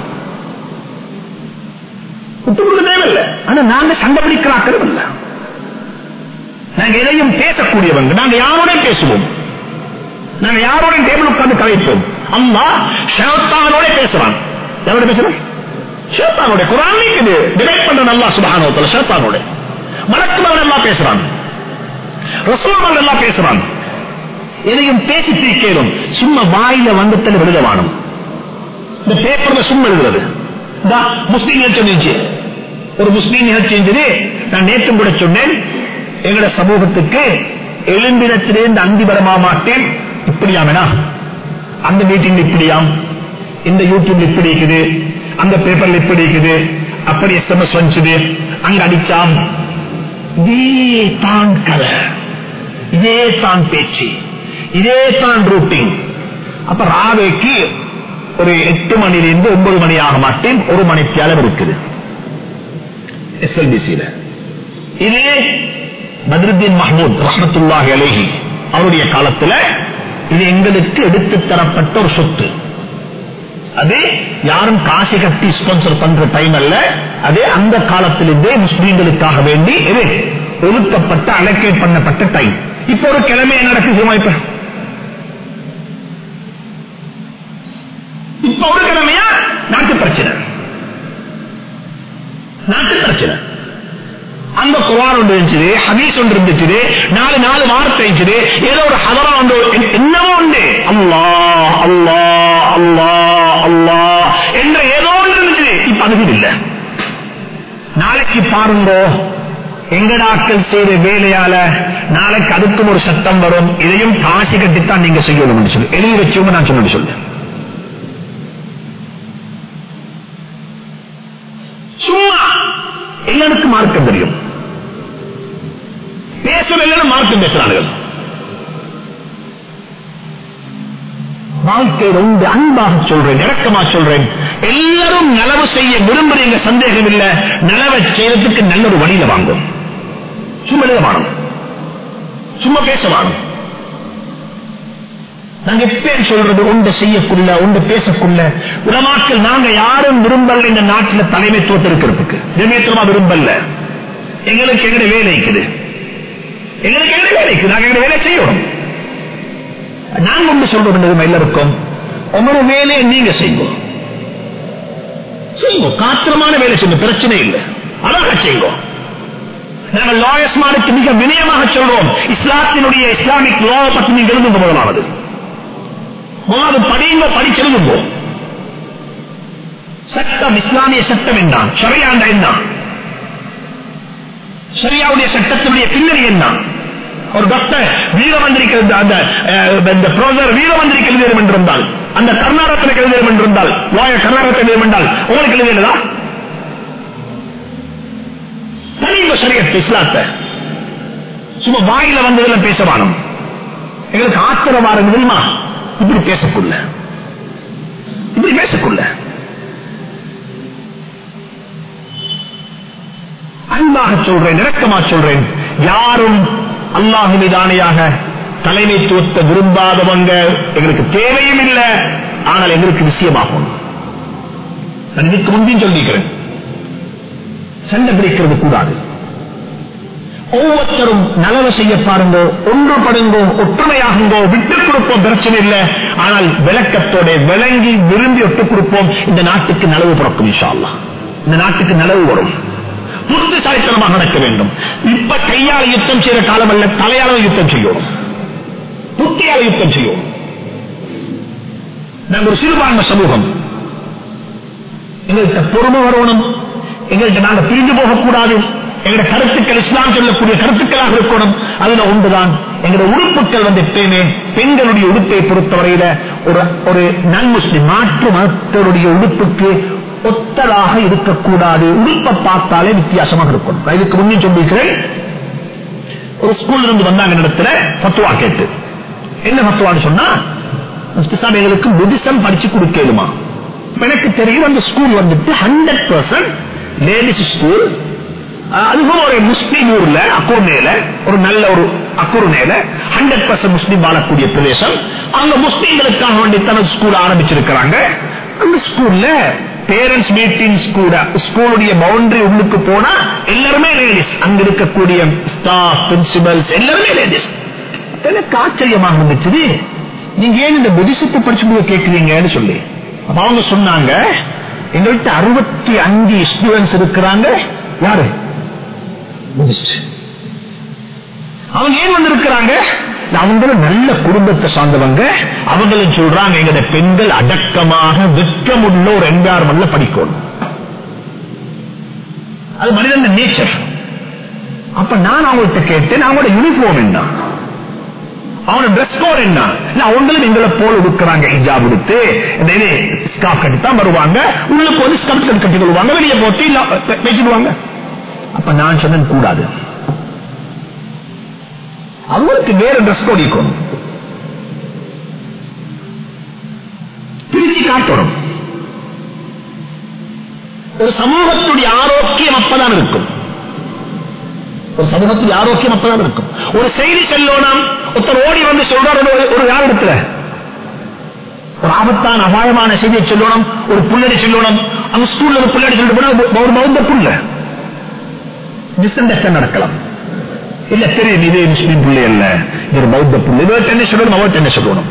விட்டுக் கொடுக்க தேவையில்லை. ஆனா நாங்க சண்டை பிடிக்கிறாக்கள் இல்லை, நாங்க எதையும் பேசக்கூடியவங்க. நாங்க யாரோட பேசுவோம், நாங்க யாரோட டேபிள் உட்கார்ந்து கலைப்போம். அம்மா ஷைத்தானோட பேசுறான். யாரோட பேசுறான்? ஷைத்தானோட. குர்ஆன் இது டிபேட் பண்ற அல்லாஹ் சுப்ஹானஹு வ தஆலா ஷைத்தானோட. மலக்குமார் எல்லாம் பேசுறான், ரசூல்மார் எல்லாம் பேசுறான். எதையும் பேசி தீர்க்கணும். சும்மா வாயில வந்தத்தில் விழுதவானும். இந்த பேப்பர்ல சும்மா எழுதுறது. முஸ்லீம் நிகழ்ச்சி, ஒரு முஸ்லீம் நிகழ்ச்சி நான் நேற்றும் கூட சொன்னேன், எங்களோட சமூகத்துக்கு எழும்பினத்திலிருந்து அந்தி வரமா மாட்டேன். இப்படியாமேனா அந்த மீட்டிங் இப்படியாம், இந்த யூடியூப்ல இப்படி இருக்குது, அந்த பேப்பர்ல இப்படி இருக்குது, அப்படி எஸ்எம்எஸ் வந்துச்சு, அங்க அடிச்சாம். இதே தான் கலை, இதே தான் பேச்சு, இதே தான் ரூட்டிங். அப்ப ராவேக்கு ஒரு எட்டு மணிலிருந்து ஒன்பது மணி ஆக மாட்டேன், ஒரு மணிக்கு அளவு இருக்குது எஸ்எல்பிசியில. இதே பத்ருதீன் மஹ்மூத் ரஹ்மத்துல்லாஹி அலைஹி அவருடைய காலத்துல இது எங்களுக்கு எடுத்து தரப்பட்ட ஒரு சொத்து. அது யாரும் காசு கட்டி ஸ்பான்சர் பண்ற டைம் அல்ல, அது அந்த காலத்திலிருந்தே முஸ்லீம்களுக்காக வேண்டி இது ஒதுக்கப்பட்ட அலோகேட் பண்ணப்பட்ட டைம். இப்ப ஒரு கிழமை நடக்குது, இப்ப இப்ப ஒரு கிழமையா நாட்டு பிரச்சனை, நாட்டு பிரச்சனை. அந்த குர்ஆன் ஒன்று இருந்துச்சு, ஹதீஸ் ஒன்று இருந்துச்சு, நாலு நாலு வார்த்தை இருந்துச்சு, ஏதோ ஒரு ஹதரா ஒன்று என்னவோ உண்டு, அல்லாஹ் அல்லாஹ் அல்லாஹ் அல்லாஹ் என்ற ஏதோ ஒன்று இருந்துச்சு. இப்ப அது இல்லை. நாளைக்கு பாருங்க எங்கடாக்கள் செய்த வேலையால நாளைக்கு அதுக்கும் ஒரு சட்டம் வரும், இதையும் காசு கட்டித்தான் நீங்க செய்யணும் சொல்லி எழுதி வச்சவங்க நான் சொன்னது சொல்லு. சும்மா எல்லாருக்கும் மார்க்கம் தெரியும், பேசல மார்க்கம் பேசுறார்கள். வாழ்க்கை ரொம்ப அன்பாக சொல்றேன், இறக்கமா சொல்றேன். எல்லாரும் நலவு செய்ய விரும்புறீங்க, சந்தேகம் இல்ல. நலவை செய்யறதுக்கு நல்ல ஒரு வழியில வாங்கும். சும்மா எழுத வாணும், சும்மா பேச வாணும். நாங்க எப்ப சொல்றது ஒன்று செய்யக்குள்ள ஒன்று பேசக்குள்ள உலமாக்கள் நாங்க யாரும் விரும்பல இந்த நாட்டில் தலைமைத்துவத்தை இருக்கிறதுக்கு. நியமித்தமா விரும்பல. எங்களுக்கு எங்க வேலை இருக்குது, எங்களுக்கு எங்க வேலை இருக்குது, நாங்க எங்க வேலை செய்யணும். நாங்க ஒன்று சொல்றோம் எல்லாருக்கும், உங்களோட வேலையை நீங்க செய்வோம் செய்வோம் காத்திரமான வேலை செய்வோம், பிரச்சனை இல்லை, அழகா செய்வோம். நாங்கள் லாயர்ஸ்மாருக்கு மிக வினயமாக சொல்றோம், இஸ்லாத்தினுடைய இஸ்லாமிக் லா பற்றி நீங்க எழுதுங்க. முதலாவது முதலாவது படிங்க, படிச்செழுதுங்க. சட்டம், இஸ்லாமிய சட்டம் என்ன, ஷரியா என்ன, ஷரியாவுடைய சட்டத்தினுடைய பின்னணி என்ன. ஒரு டாக்டர் வீரமந்திரிக்கிறது, அந்த ப்ரொஃபசர் வீரமந்திரிக்கு எழுதியம் என்றிருந்தால், அந்த கர்நாடகத்தில் எழுதியம் என்றிருந்தால், லாயர் கர்நாடகத்தில் எழுதியம் என்றால் உங்களுக்கு எழுதியதா? தனிங்க ஷரியத் இஸ்லாத்தை. சும்மா வாயில வந்ததெல்லாம் பேசவானும். எங்களுக்கு ஆத்திரவாரம் தெரியுமா? இப்படி பேசக்குள்ள இப்படி பேசக்குள்ள அன்பாக சொல்றேன், இறக்கமா சொல்றேன். யாரும் அல்லாஹ் மீதானையாக தலைமைத்துவத்தை விரும்பாதவங்க எங்களுக்கு தேவையும் இல்லை. ஆனால் எங்களுக்கு விஷயமாகும். நான் இதுக்கு முந்தையும் சொல்லிக்கிறேன், சண்டை பிடிக்கிறது கூடாது. ஒவ்வொருத்தரும் நலவு செய்ய பாருங்க, ஒன்றுபடுங்கோ, ஒற்றுமையாகுங்கோ, விட்டுக் கொடுப்போம், பிரச்சனை இல்லை. ஆனால் விளக்கத்தோட விளங்கி விரும்பி விட்டுக் கொடுப்போம். இந்த நாட்டுக்கு நலவு பிறக்கும் இன்ஷா அல்லாஹ். இந்த நாட்டுக்கு நலவு வரும். புத்திசாலித்தனமாக நடக்க வேண்டும். இப்ப கையால யுத்தம் செய்யற காலம் அல்ல, தலையால யுத்தம் செய்யணும், புத்தியால யுத்தம் செய்யணும். நாங்கள் ஒரு சிறுபான்மை சமூகம், எங்கள்கிட்ட பொறுமை வரணும், எங்கள்கிட்ட நாங்க பிரிந்து போகக்கூடாது. எங்களுடைய கருத்துக்கள் இஸ்லாம் சொல்லக்கூடிய கருத்துக்களாக இருக்கணும். அதுல ஒன்றுதான் எங்களுடைய உறுப்புகள் வந்து எப்பயுமே பெண்களுடைய உடுப்பை பொறுத்தவரையில ஒரு ஒரு நன் முஸ்லிம் மாற்று மதத்தினுடைய உடுப்புக்கு ஒத்ததாக இருக்கக்கூடாது. உடுப்பை பார்த்தாலே வித்தியாசமாக இருக்கணும். இதுக்கு முன்னே சொல்லிக்கிறேன், ஒரு ஸ்கூல்ல இருந்து வந்தாங்க இடத்துல பத்துவா கேட்டு, என்ன பத்துவான்னு சொன்னா, எங்களுக்கு புத்திசம் படிச்சு கொடுக்கலுமா? எனக்கு தெரியும் அந்த ஸ்கூல் வந்துட்டு ஹண்ட்ரட் பர்சன்ட் லேடிஸ் ஸ்கூல். அதுவும் ஒரு முஸ்லீம் ஊர்ல அக்கூர்நேல, ஒரு நல்ல ஒரு அக்கூர்நேல ஹண்ட்ரட் பர்சன்ட் முஸ்லீம் வாழக்கூடிய பிரதேசம். அங்க முஸ்லீம்களுக்காக வேண்டி தனது ஸ்கூல் ஆரம்பிச்சிருக்கிறாங்க. அந்த ஸ்கூல்ல பேரண்ட்ஸ் மீட்டிங்ஸ் கூட, ஸ்கூலுடைய பவுண்டரி உள்ளுக்கு போனா எல்லாருமே லேடிஸ். அங்க இருக்கக்கூடிய ஸ்டாஃப், பிரின்சிபல்ஸ் எல்லாருமே லேடிஸ். எனக்கு ஆச்சரியமாக இருந்துச்சு, நீங்க ஏன் இந்த புத்திசத்தை படிச்சு கேட்கிறீங்கன்னு சொல்லி. அவங்க சொன்னாங்க, எங்கள்கிட்ட அறுபத்தி அஞ்சு ஸ்டூடெண்ட்ஸ் இருக்கிறாங்க. யாரு? அவங்க ஏன் வந்திருக்கிறாங்க? அவங்க நல்ல குடும்பத்தை சார்ந்தவங்க. அவங்களும் சொல்றாங்க, எங்களுடைய பெண்கள் அடக்கமாக வெட்கமுள்ள ஒரு என்வாரன்மெண்ட்ல படிக்கணும். அது மனிதன் நேச்சர். அப்ப நான் அவங்கள்ட்ட கேட்டேன், அவங்களோட யூனிஃபார்ம் என்ன, அவனோட டிரெஸ் கோட் என்ன? அவங்களும் எங்களை போல இருக்கிறாங்க, ஹிஜாப் எடுத்து ஸ்கார்ஃப் கட்டித்தான் வருவாங்க. உள்ள போது ஸ்கர்ட் கட்டி கொள்வாங்க, வெளியே போட்டு வச்சுடுவாங்க. அப்ப நான் சொன்னேன் கூடாது, அவங்களுக்கு வேற டிரெஸ் கோட் இருக்கணும், பிரிச்சு காட்டணும். ஒரு சமூகத்துடைய ஆரோக்கியம் அப்பதான் இருக்கும். ஒரு சமூகத்துடைய ஆரோக்கியம் அப்பதான் இருக்கும். ஒரு செய்தி செல்லோனம், ஒருத்தர் ஓடி வந்து சொல்றாரு ஒரு யார் இடத்துல, ஒரு ஆபத்தான அபாயமான செய்தியை சொல்லணும், ஒரு புள்ளடி சொல்லணும். அந்த ஸ்கூல்ல ஒரு புள்ளடி சொல்லிட்டு போனா ஒரு மௌந்த புள்ள மிஸ் அண்டர்ஸ்டாண்ட் நடக்கலாம். இல்ல தெரியும், இதே முஸ்லீம் புள்ளை அல்ல, இது ஒரு பௌத்த புள்ளை, இவர்கிட்ட என்ன சொல்லணும், அவர்கிட்ட என்ன சொல்லணும்.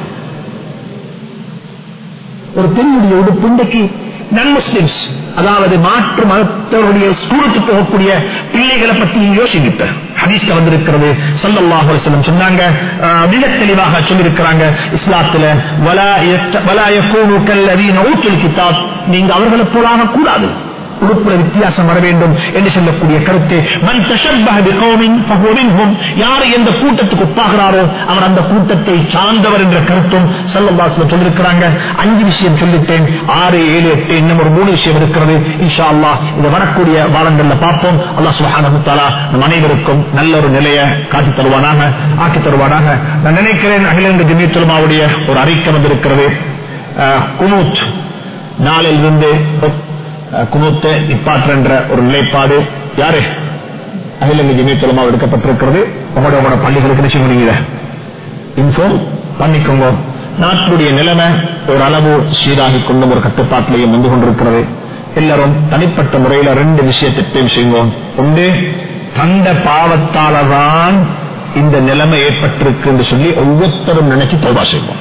ஒரு பெண்ணுடைய ஒரு புண்டைக்கு நன் முஸ்லிம்ஸ், அதாவது மாற்று மதத்தவருடைய ஸ்கூலுக்கு போகக்கூடிய பிள்ளைகளை பற்றி யோசிக்கிட்ட ஹதீஸ்ல வந்திருக்கிறது. ஸல்லல்லாஹு அலைஹி வஸல்லம் சொன்னாங்க, மிக தெளிவாக சொல்லியிருக்கிறாங்க இஸ்லாத்துல, வலா யக்கூனு கல்லதீன ஊத்துல் கிதாப், நீங்க அவர்களை போலாக கூடாது. உடுப்புல வித்தியாசம் வர வேண்டும் என்று சொல்லக்கூடிய கருத்து. மன் தஷப்பஹ பிகௌமின் ஃபஹுவ மின்ஹும், யார் எந்த கூட்டத்துக்கு ஒப்பாகிறாரோ அவர் அந்த கூட்டத்தை சார்ந்தவர் என்ற கருத்தும் ஸல்லல்லாஹு அலைஹி வஸல்லம் சொல்லியிருக்கிறாங்க. அஞ்சு விஷயம் சொல்லிட்டேன், ஆறு ஏழு எட்டு இன்னும் ஒரு மூணு விஷயம் இருக்கிறது. இன்ஷா அல்லாஹ் இது வரக்கூடிய வாரங்கள்ல பார்ப்போம். அல்லாஹ் சுப்ஹானஹு வ தஆலா நம் அனைவருக்கும் நல்ல ஒரு நிலையை காட்டி தருவானாக, ஆக்கி தருவானாக. நான் நினைக்கிறேன் அகில இந்திய ஜமியத்துல் உலமாவுடைய ஒரு அறிக்கை வந்திருக்கிறது. குனூத் நாளிலிருந்து குனூத்தை நிப்பாற்ற ஒரு நிலைப்பாடு யாரு அகில இந்திய ஜமியத்துல் உலமா எடுக்கப்பட்டிருக்கிறது. உங்களோட உங்களோட பள்ளிகளுக்கு நிச்சயம் நீங்க இன்ஃபார்ம் பண்ணிக்கோங்க. நாட்டுடைய நிலைமை ஒரு அளவு சீராகி கொண்டும் ஒரு கட்டுப்பாட்டிலையும் வந்து கொண்டிருக்கிறது. எல்லாரும் தனிப்பட்ட முறையில் ரெண்டு விஷயத்தை செய்வோம். ஒன்று, தந்த பாவத்தாலதான் இந்த நிலைமை ஏற்பட்டிருக்கு என்று சொல்லி ஒவ்வொருத்தரும் நினைச்சு தௌபா செய்வோம்.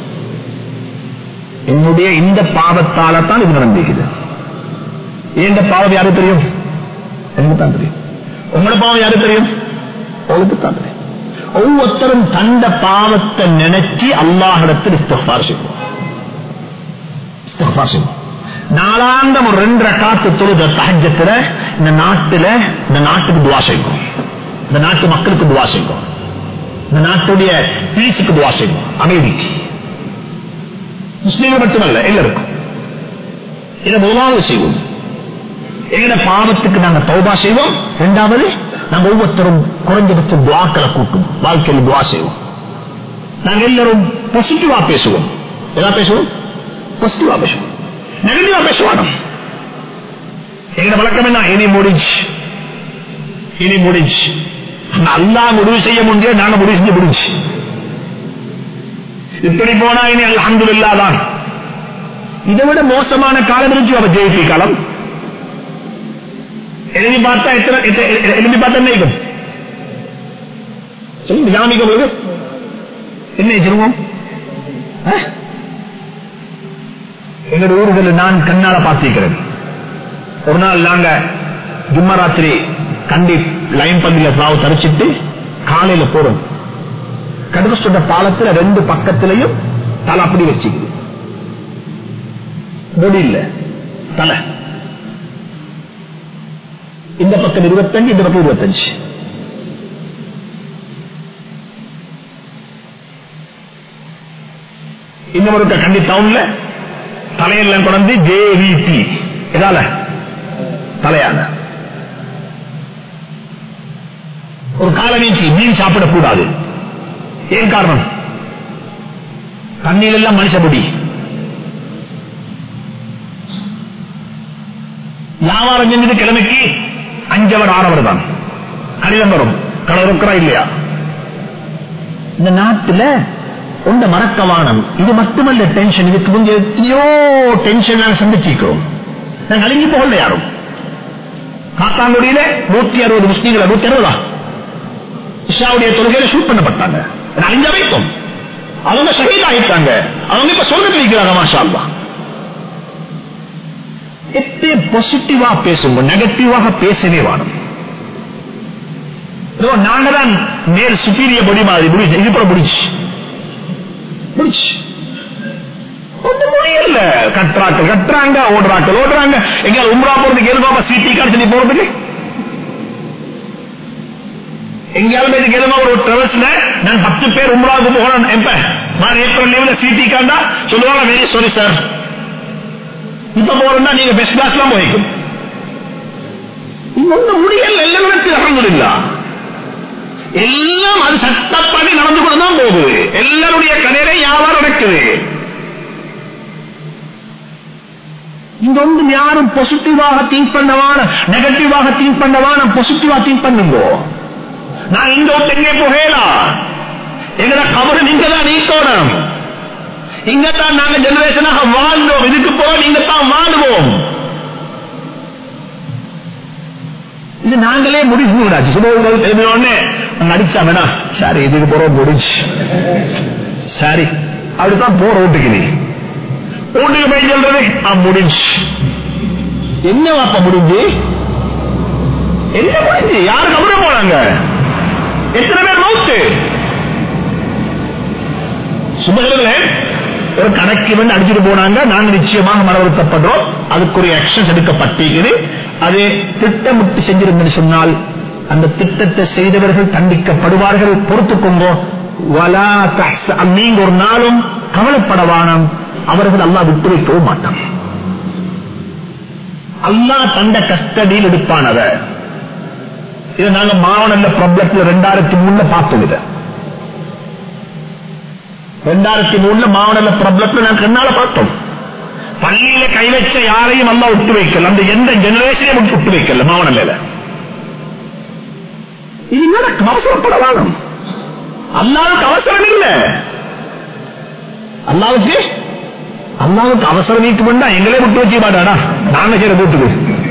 என்னுடைய இந்த பாவத்தால தான் இது நடந்திருக்குது. இந்த பாவம் யாரு தெரியும்? எனக்கு தான் தெரியும். உங்களோட பாவம் யாரு தெரியும்? உங்களுக்கு தான் தெரியும். ஒவ்வொருத்தரும் தந்த பாவத்தை நினைச்சு அல்லாஹ்விடத்தில் இஸ்திக்ஃபார் செய்வோம். இஸ்திக்ஃபார் செய்வோம். நாலாந்தம் ஒரு ரெண்டு ரக்காத்து தொழுத தஹஜ்ஜத்துல இந்த நாட்டுல இந்த நாட்டுக்கு துஆ செய்வோம். இந்த நாட்டு மக்களுக்கு துஆ செய்வோம். இந்த நாட்டுடைய பீஸுக்கு துஆ செய்வோம். அமைதிக்கு முஸ்லீம்கள் மட்டுமல்ல எல்லாருக்கும் இதை முதலாவது செய்வோம். எங்கட பாவத்துக்கு நாங்க தௌபா செய்வோம். இரண்டாவது, நாங்க ஒவ்வொருத்தரும் குறைஞ்சபட்ச துஆக்களை கூட்டும் வாழ்க்கையில் துஆ செய்வோம். நாங்க எல்லாரும் பாசிட்டிவா பேசுவோம். எதா பேசுவோம்? பாசிட்டிவா பேசுவோம். நெகட்டிவா பேசுவாங்க. எங்கட வழக்கம் என்ன? இனி முடிஞ்சு இனி முடிஞ்சு அல்லாஹ் முடிவு செய்ய முடிஞ்ச நாங்க முடிவு செஞ்சு முடிஞ்சு இப்படி போனா இனி அல்ஹம்துலில்லாஹ் தான். இதை விட மோசமான காலம் இருந்துச்சு. அவ ஜெயிப்பி காலம் எழுதி பார்த்தா எத்தனை எழுதி பார்த்தா என்ன இருக்கும் சொல்லுங்க. ஜாமிக்க என்ன சொல்லுவோம்? எங்களுடைய ஊர்களில் நான் கண்ணால பார்த்திருக்கிறேன். ஒரு நாள் நாங்க ஜும்மா ராத்திரி கண்டி லைன் பந்தில சாவு தரிச்சிட்டு காலையில போறோம். கடுவஸ்ட பாலத்துல ரெண்டு பக்கத்திலையும் தலை அப்படி வச்சுக்குது. முடி இல்ல, தலை. இந்த பக்கம் இருபத்தஞ்சு, இந்த பக்கம் இருபத்தஞ்சு. இன்னும் ஒரு கண்டி டவுன்ல தலையெல்லாம் கொண்டு ஜேவிடி எதால தலையான ஒரு காலனீச்சி மீன் சாப்பிடக்கூடாது. ஏன் காரணம்? தண்ணீர் எல்லாம் மனுஷபடி. வியாபாரம் செஞ்சது கிழமைக்கு அஞ்சவர் ஆறவர் தான். கடிதம் வரும், கடை இருக்கிறா இல்லையா? இந்த நாட்டில் உண்ட மறக்கவானம். இது மட்டுமல்ல டென்ஷன். இதுக்கு கொஞ்சம் எத்தனையோ டென்ஷன் நாங்கள் சந்திச்சிருக்கிறோம். நாங்கள் அழிஞ்சு போகல. யாரும் காத்தாங்குடியில நூத்தி அறுபது முஸ்லீம்கள் நூத்தி அறுபதா இஷாவுடைய தொழுகையில ஷூட் பண்ணப்பட்டாங்க. அழிஞ்ச வைக்கும். அவங்க ஷஹீத் ஆகிட்டாங்க. அவங்க இப்ப சொல்லிட்டு இருக்கிறாங்க. மாஷா அல்லாஹ். எப்பே பாசிட்டிவா பேசுங்க, நெகட்டிவாக பேசவே வாடும். நாங்க தான் மேல் சுப்பீரிய பொடி மாதிரி முடிச்சு. இது போல முடிச்சு முடிச்சு ஒன்றும் முடியல. கட்டுறாக்கள் கட்டுறாங்க, ஓடுறாக்கள் ஓடுறாங்க. எங்கேயாவது உம்ரா போறதுக்கு எதுவாக சீட்டி காட்சி போறதுக்கு எங்கேயாவது எதுவா ஒரு டிராவல்ஸ்ல நான் பத்து பேர் உம்ராவுக்கு போகணும். எப்ப நான் ஏப்ரல் லீவ்ல சீட்டி காண்டா சொல்லுவாங்க, வெரி சாரி சார், இப்ப போறோம்னா நீங்க பெஸ்ட் கிளாஸ் எல்லாம் போய்க்கும். ஒன்றும் முடியல. எல்லாம் அல்ஹம்துலில்லாஹ். எல்லாம் அது சட்டப்படி நடந்து கொண்டுதான் போகுது. எல்லாருடைய கடையில வியாபாரம் நடக்குது. இங்க வந்து யாரும் பாசிட்டிவாக திங்க் பண்ணவான, நெகட்டிவாக திங்க் பண்ணவான, பாசிட்டிவா திங்க் பண்ணுங்க. நான் இங்க விட்டு எங்கே போகலாம்? எங்கட கபரு நீங்க தான் நீக்கணும். இங்கத்தான் நாங்க ஜெனரேஷனாக வாழ்ந்தோம். இதுக்கு போக நீங்க தான் வாழுவோம். இது நாங்களே முடிச்சு விடாச்சு. சுபோன்னு நடிச்சா வேணா சரி இதுக்கு போற முடிச்சு சரி அப்படித்தான் போற வீட்டுக்கு. நீ வீட்டுக்கு போய் சொல்றது முடிஞ்சு என்ன வாப்ப முடிஞ்சு என்ன முடிஞ்சு? யாருக்கு அப்புறம் போனாங்க? எத்தனை பேர் மௌத்து? சுபகர்களே, ஒரு கணக்கு வந்து அடிச்சுட்டு போனாங்க, நாங்க நிச்சயமாக மனவருத்தப்படுறோம், அதுக்குரிய ஆக்ஷன்ஸ் எடுக்கப்பட்டிருக்குது. அது திட்டமிட்டு செஞ்சிருந்தேன்னு சொன்னால் அந்த திட்டத்தை செய்தவர்கள் தண்டிக்கப்படுவார்கள். பொறுத்துக்கொங்க. நீங்க ஒரு நாளும் கவலைப்படவானம், அவர்கள் அல்லாஹ் விட்டு வைக்கவும் மாட்டான். அல்லாஹ் தந்த கஸ்டடியில் எடுப்பானத. இதை நாங்க மாவனல்ல ப்ராப்ளத்தில் ரெண்டாயிரத்தி மூணுல பார்த்தோம். இதை ரெண்டாயிரத்தி மூணுல மாவனல்ல ப்ராப்ளத்தில் நாங்க கண்ணால பார்த்தோம். பள்ளியில கை வச்ச யாரையும் அல்லாஹ் விட்டு வைக்கல, அந்த எந்த ஜெனரேஷனையும் விட்டு வைக்கல மாவனல்ல. இது நடக்கும், அவசரப்படவானம். அல்லாவுக்கு அவசரம் இல்ல. அல்லாவுக்கு அல்லாவுக்கு அவசரம் நீக்க வேண்டா, எங்களே விட்டு வச்சு மாட்டாடா, நாங்க செய்யற கூட்டுக்கு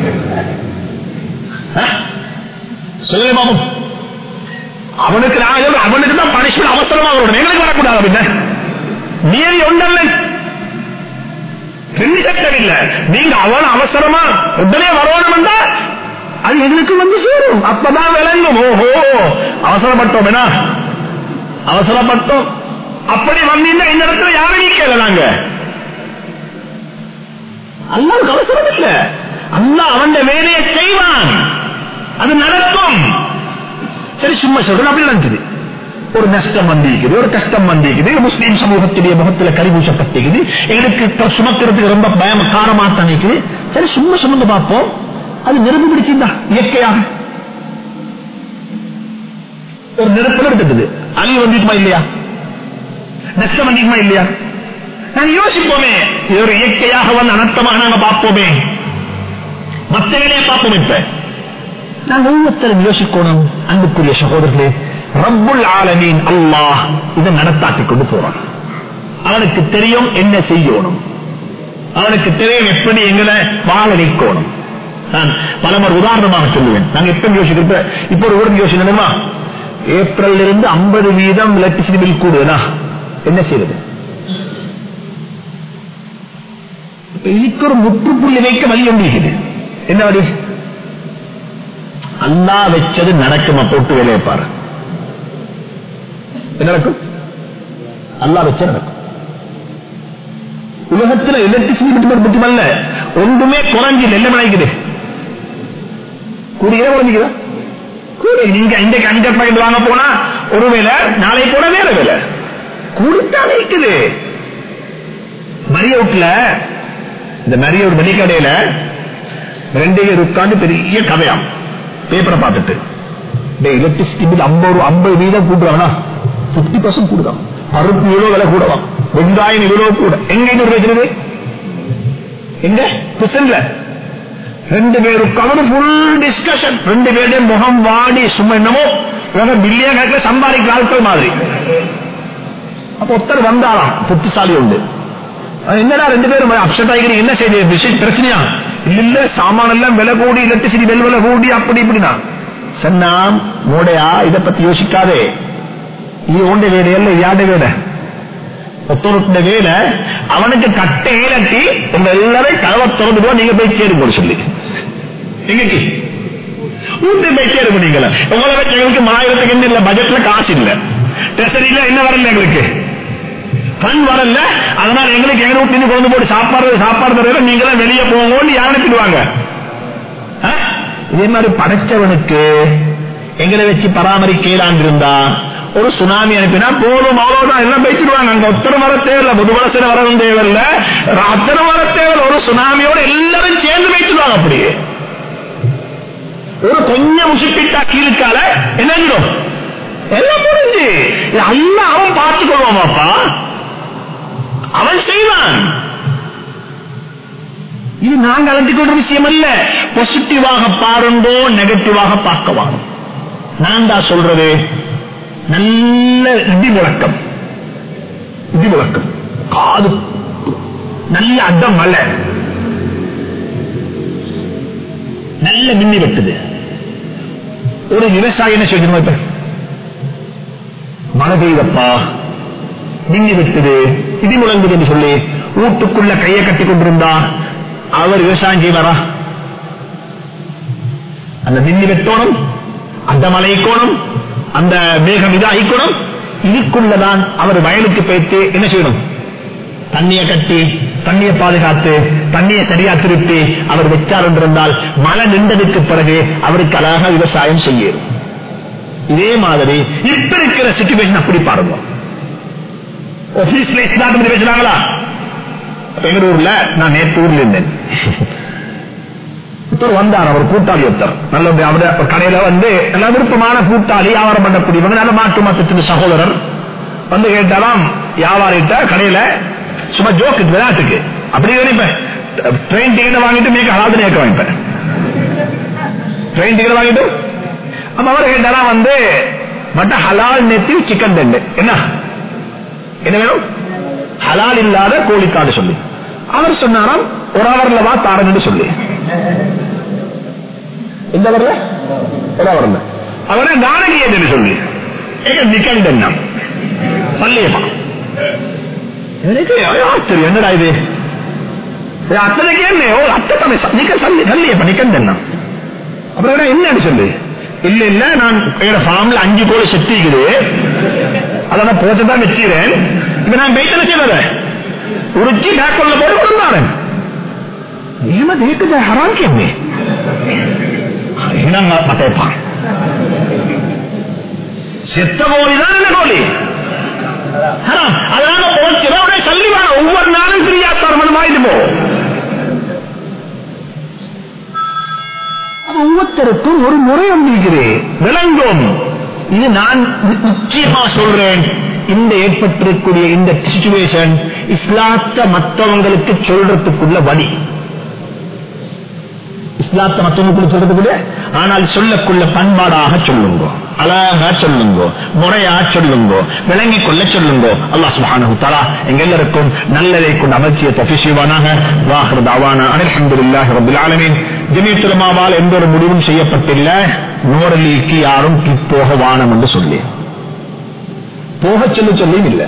சொல்லுங்க பாபு. அவனுக்கு அவனுக்கு தான் பனிஷ்மெண்ட் அவசரமா வரணும், எங்களுக்கு வரக்கூடாது. அப்படின்னா நீதி ஒன்றல்ல, ரெண்டு சட்டம் இல்ல. நீங்க அவன் அவசரமா உடனே வரணும், அது எங்களுக்கு வந்து சேரும், அப்பதான் விளங்கும். ஓஹோ அவசரப்பட்டோம், என்ன அவசரப்பட்டோம். அப்படி வந்தீங்கன்னா இந்த இடத்துல யாரும் நீக்கல. நாங்க அல்லாஹ்வுக்கு அவசரம் இல்ல, அல்லாஹ் அவன் வேலையை செய்வான், அது நடக்கும். சரி சும்மா சொல்றேன், அப்படி நினைச்சது. ஒரு நஷ்டம் வந்திருக்குது, ஒரு கஷ்டம் வந்திருக்குது, முஸ்லீம் சமூகத்துடைய முகத்தில் கரிபூசப்பட்டிருக்குது, எங்களுக்கு சுமக்கிறதுக்கு ரொம்ப பயம் காரமாத்தான் இருக்குது. சரி சும்மா சுமந்து பார்ப்போம், அது நெருப்பு பிடிச்சிருந்தா இயற்கையாக ஒரு நெருப்புல இருக்குது, அழிவு வந்துட்டுமா இல்லையா, நஷ்டம் வந்துட்டுமா இல்லையா, நாங்க யோசிப்போமே. இது ஒரு இயற்கையாக வந்து அனர்த்தமாக நாங்க பார்ப்போமே, மற்ற வேலையை பார்ப்போம். இப்ப நாங்க ஒவ்வொருத்தரும் யோசிக்கணும். அன்புக்குரிய சகோதரர்களே, ரப்புல் ஆலமீன் அல்லாஹ் இதை நடத்தாட்டி கொண்டு போறான். அவனுக்கு தெரியும் என்ன செய்யணும், அவனுக்கு தெரியும் எப்படி எங்களை வாழ வைக்கணும். நான் பலமுறை உதாரணமாக சொல்லுவேன். நாங்க எப்ப யோசிக்கிறப்ப இப்ப ஒரு ஊருக்கு யோசிக்கணுமா, ஏப்ரல் இருந்து ஐம்பது வீதம் எலக்ட்ரிசிட்டி பில் கூடுதா, என்ன செய்யறது? இதுக்கு ஒரு முற்றுப்புள்ளி வைக்க வழி ஒன்றிருக்குது. என்ன வழி? அல்லாஹ் வச்சது நடக்குமா, போட்டு வேலையை பாரு. என்ன நடக்கும்? அல்லாஹ் வச்சது நடக்கும். உலகத்தில் எலக்ட்ரிசிட்டி மட்டுமல்ல, ஒன்றுமே குறைஞ்சு நெல்ல மழைக்குது, கூடிய குறைஞ்சிக்குதா? நீங்க இன்றைக்கு அஞ்சு பாக்கெட் வாங்க போனா ஒரு வேலை, நாளை போன வேற வேலை, கூடித்தான் இருக்குது. மரியவுட்ல இந்த மரியோட வெளிக்கடையில ரெண்டு பேர் உட்கார்ந்து பெரிய கதையாம் பேப்பரை பார்த்துட்டு, எலக்ட்ரிசிட்டி பில் ஐம்பது ஐம்பது வீதம் கூட்டுறாங்கன்னா பிப்டி பர்சன்ட் கூடுதான், பருப்பு இவ்வளவு விலை கூடவாம், வெங்காயம் இவ்வளவு கூட. எங்க இது வைக்கிறது? எங்க பிசன்ல ரெண்டு பேரும் கவனம் ஃபுல் டிஸ்கஷன். ரெண்டு பேருடைய முகம் வாடி சும்மா என்னமோ பில்லியன் கணக்கில் சம்பாதிக்கிற ஆட்கள் மாதிரி. அப்ப ஒருத்தர் வந்தாலாம், புத்திசாலி உண்டு. என்னடா ரெண்டு பேரும் அப்செட் ஆகிக்கிறீங்க, என்ன செய்ய விஷயம் பிரச்சனையா? இல்ல சாமான எல்லாம் விலை கூடி, எலக்ட்ரிசிட்டி வெல் விலை கூடி, அப்படி இப்படின்னா சொன்னா மோடையா, இதை பத்தி யோசிக்காதே, இது ஒன்ற வேலை இல்ல, யாட வேலை, ஒருத்தருடைய வேலை. அவனுக்கு கட்டை ஏலட்டி உங்க எல்லாரும் கதவை திறந்து போய் நீங்க போய் சேருங்க சொல்லி, எங்கக்கு வீட்டு போய் சேருங்க. நீங்கள உங்களை வச்சு எங்களுக்கு மாயிரத்துக்கு என்ன இல்ல, பட்ஜெட்ல காசு இல்ல, ட்ரெஷரியில என்ன வரல, எங்களுக்கு கண் வரல, அதனால எங்களுக்கு எங்க வீட்டு கொண்டு போட்டு சாப்பாடு சாப்பாடு தர நீங்களாம் வெளியே போங்கன்னு யார் அனுப்பிடுவாங்க. இதே மாதிரி படைச்சவனுக்கு எங்களை வச்சு பராமரிக்கலாம் இருந்தா ஒரு சுனாமி அனுப்பினா போதும், அவ்வளவுதான், எல்லாம் பேசிடுவாங்க. அங்க ஒத்தனை வர தேவையில்ல, முதுவலசன வரவும் தேவையில்ல, அத்தனை வர தேவையில்ல, ஒரு சுனாமியோட எல்லாரும் சேர்ந்து பேசிடுவாங்க. அப்படியே ஒரு கொஞ்சம் முசுப்பிட்டா கீழுக்கால என்ன எல்லாம் புரிஞ்சு எல்லாம் அவன் பார்த்துக் கொள்வாமாப்பா, அவன் செய்வான். இது நாங்கள் அழைத்துக் கொள்ற விஷயம் அல்ல. பாசிட்டிவாக பாருங்கோ, நெகட்டிவாக பார்க்கவாங்க. நான் தான் சொல்றது, நல்ல இடி முழக்கம், இடி முழக்கம், காது நல்ல அடம், மழை நல்ல மின்னி வெட்டுது. ஒரு விவசாயி என்ன செய்யணும், இப்ப மழை பெய்தப்பா, மின்னி வெட்டுது, இடி முழங்குது என்று சொல்லி வீட்டுக்குள்ள கையை கட்டி கொண்டிருந்தா அவர் விவசாயம் செய்வாரா? அந்த மின்னி வெட்டோணும், அந்த மலைக்கோணும், அந்த மேகம் இதாகிக்கணும், இதுக்குள்ளதான் அவர் வயலுக்கு போய்த்து என்ன செய்யணும், தண்ணியை கட்டி தண்ணியை பாதுகாத்து தண்ணியை சரியா திருப்பி அவர் வச்சார் என்றிருந்தால் மழை நின்றதுக்கு பிறகு அவருக்கு அழகாக விவசாயம் செய்யும். இதே மாதிரி இப்ப இருக்கிற சிச்சுவேஷன் அப்படி பாருங்க. ஆபீஸ்ல இஸ்லாத்தை பத்தி பேசுறாங்களா? எங்க ஊர்ல நான் நேற்று ஊர்ல இருந்தேன். ஒருத்தர் வந்தார், அவர் கூட்டாளி ஒருத்தர் நல்ல அவரு கடையில வந்து நல்ல விருப்பமான கூட்டாளி வியாபாரம் பண்ணக்கூடியவங்க நல்ல மாற்று மத்தத்தின் சகோதரர் வந்து கேட்டாலாம் வியாபாரிட்ட கடையில சும்மா ஜோக்கு விளையாட்டுக்கு அப்படி நினைப்பேன். ட்ரெயின் டிக்கெட் வாங்கிட்டு மேக்க ஹலால் நேக்க வாங்கிப்பேன். ட்ரெயின் டிக்கெட் வாங்கிட்டு அப்ப அவர் கேட்டாலாம் வந்து மட்ட ஹலால் நேத்தி சிக்கன் தண்டு என்ன என்ன வேணும் ஹலால் இல்லாத கோழிக்காடு சொல்லி அவர் சொன்னாராம் ஒரு அவர்ல வா தாரன்னு சொல்லி இந்த வரல ஒரு அவர்ல அவரை நாளைக்கு ஏன்னு சொல்லி நிக்கன் தண்ணம் சல்லியமா ஆச்சரியம் என்னடா இது அத்தனைக்கு என்ன அத்தை சல்லியப்பா நிக்கன் தண்ணம் அப்புறம் என்ன சொல்லு இல்ல இல்ல நான் ஃபார்ம்ல அஞ்சு கோழி செத்திக்குது அதான் போச்சுதான் வச்சுக்கிறேன். இப்ப நான் வெயிட் செய்வத உரிச்சி பேக்கொள்ள போய் கொடுத்தாரு ஏமா தேக்குது ஹராம் கேமே என்னங்க பட்டேப்பான் செத்த கோழிதான் என்ன கோழி ஹராம். அதனால போச்சு சல்லிவான ஒவ்வொரு நாளும் பிரியாத்தார் மனமாயிட்டு போ. ஒவ்வொருத்தருக்கும் ஒரு முறை அமைக்கிறேன் விளங்கும். இது நான் நிச்சயமா சொல்றேன். இந்த ஏற்பட்டிருக்கூடிய இந்த சிச்சுவேஷன் இஸ்லாத்த மற்றவங்களுக்கு சொல்றதுக்குள்ள வழி. இஸ்லாத்த மற்றவங்களுக்கு சொல்றதுக்குள்ள ஆனால் சொல்லக்குள்ள பண்பாடாக சொல்லுங்க, அழகா சொல்லுங்க, முறையா சொல்லுங்க, விளங்கிக் கொள்ள சொல்லுங்க. அல்லாஹ் சுப்ஹானஹு வ தஆலா எங்க எல்லாருக்கும் நல்லதை கொண்டு அமர்த்திய தௌஃபீக் செய்வானாக. வாஹிரு தஅவானா அல்ஹம்துலில்லாஹி ரப்பில் ஆலமீன். ஜமீஅத் உலமாவால் எந்த ஒரு முடிவும் செய்யப்பட்டில்லை நூறலிக்கு யாரும் போக வானம் என்று சொல்லி போக சொல்லி சொல்லியும் இல்லை.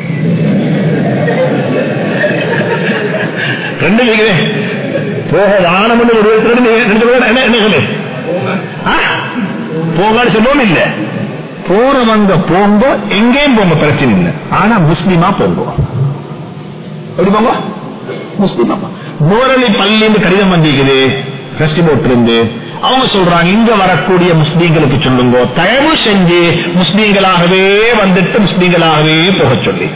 ரெண்டு போக வானம் என்று ஒரு என்ன சொல்லு போக சொல்லவும் இல்லை. போறவங்க போங்க எங்கேயும் போங்க பிரச்சனை இல்லை. ஆனா முஸ்லிமா போங்க. எப்படி போங்க முஸ்லிமா. நூறலி பள்ளின்னு கடிதம் வந்திருக்குது ரெஸ்ட் போட்டு இருந்து அவங்க சொல்றாங்க இங்க வரக்கூடிய முஸ்லீம்களுக்கு சொல்லுங்க தயவு செஞ்சு முஸ்லீம்களாகவே வந்துட்டு முஸ்லீம்களாகவே போக சொல்லி.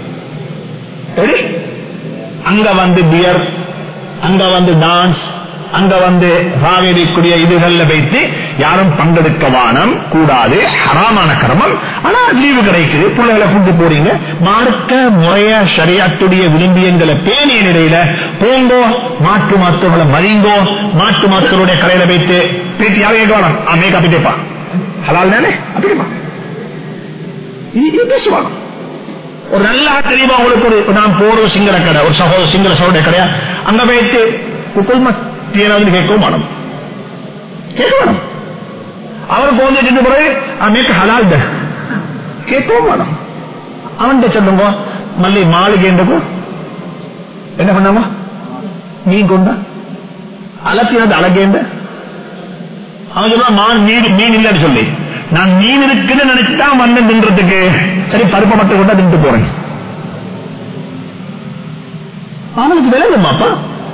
அங்க வந்து பியர், அங்க வந்து டான்ஸ், அங்க வந்து ராவேரிக்கூடிய இதுகள்ல வைத்து யாரும் பங்கெடுக்க வானம் கூடாது, ஹராமான கர்மம். ஆனா லீவு கிடைக்குது, பிள்ளைகளை கூட்டு போறீங்க, மார்க்க முறைய ஷரியத்துடைய விரும்பியங்களை பேணிய நிலையில போங்கோ. மாட்டு மாத்துகளை மறிங்கோ. மாட்டு மாத்துகளுடைய கடையில வைத்து பேட்டி யாரும் கேட்கலாம் மேக்கா பிட்டேப்பான் ஹலால் தானே அப்படிமா பேசுவாங்க. ஒரு நல்லா தெரியுமா உங்களுக்கு ஒரு நான் போற சிங்கள கடை ஒரு சகோதர சிங்கள சகோதர கடையா அங்க வைத்து குக்குள் மஸ் கேட்க மாட்டோம் கேட்க மாட்டோம். அவர் போந்துட்டு பிறகு மேற்கு ஹலால் கேட்கவும் மாட்டோம். அவன்கிட்ட சொல்லுங்க மல்லி மாளிகைன்றப்போ என்ன பண்ணாமா மீன் கொண்டா அலத்தினது அழகேண்ட அவன் சொல்லுவா மான் மீன் மீன் இல்லைன்னு சொல்லி நான் மீன் இருக்குன்னு நினைச்சுதான் வந்தேன் தின்றதுக்கு. சரி பருப்பை மட்டும் கொண்டா தின்ட்டு போறேன். அவனுக்கு விளங்குமாப்பா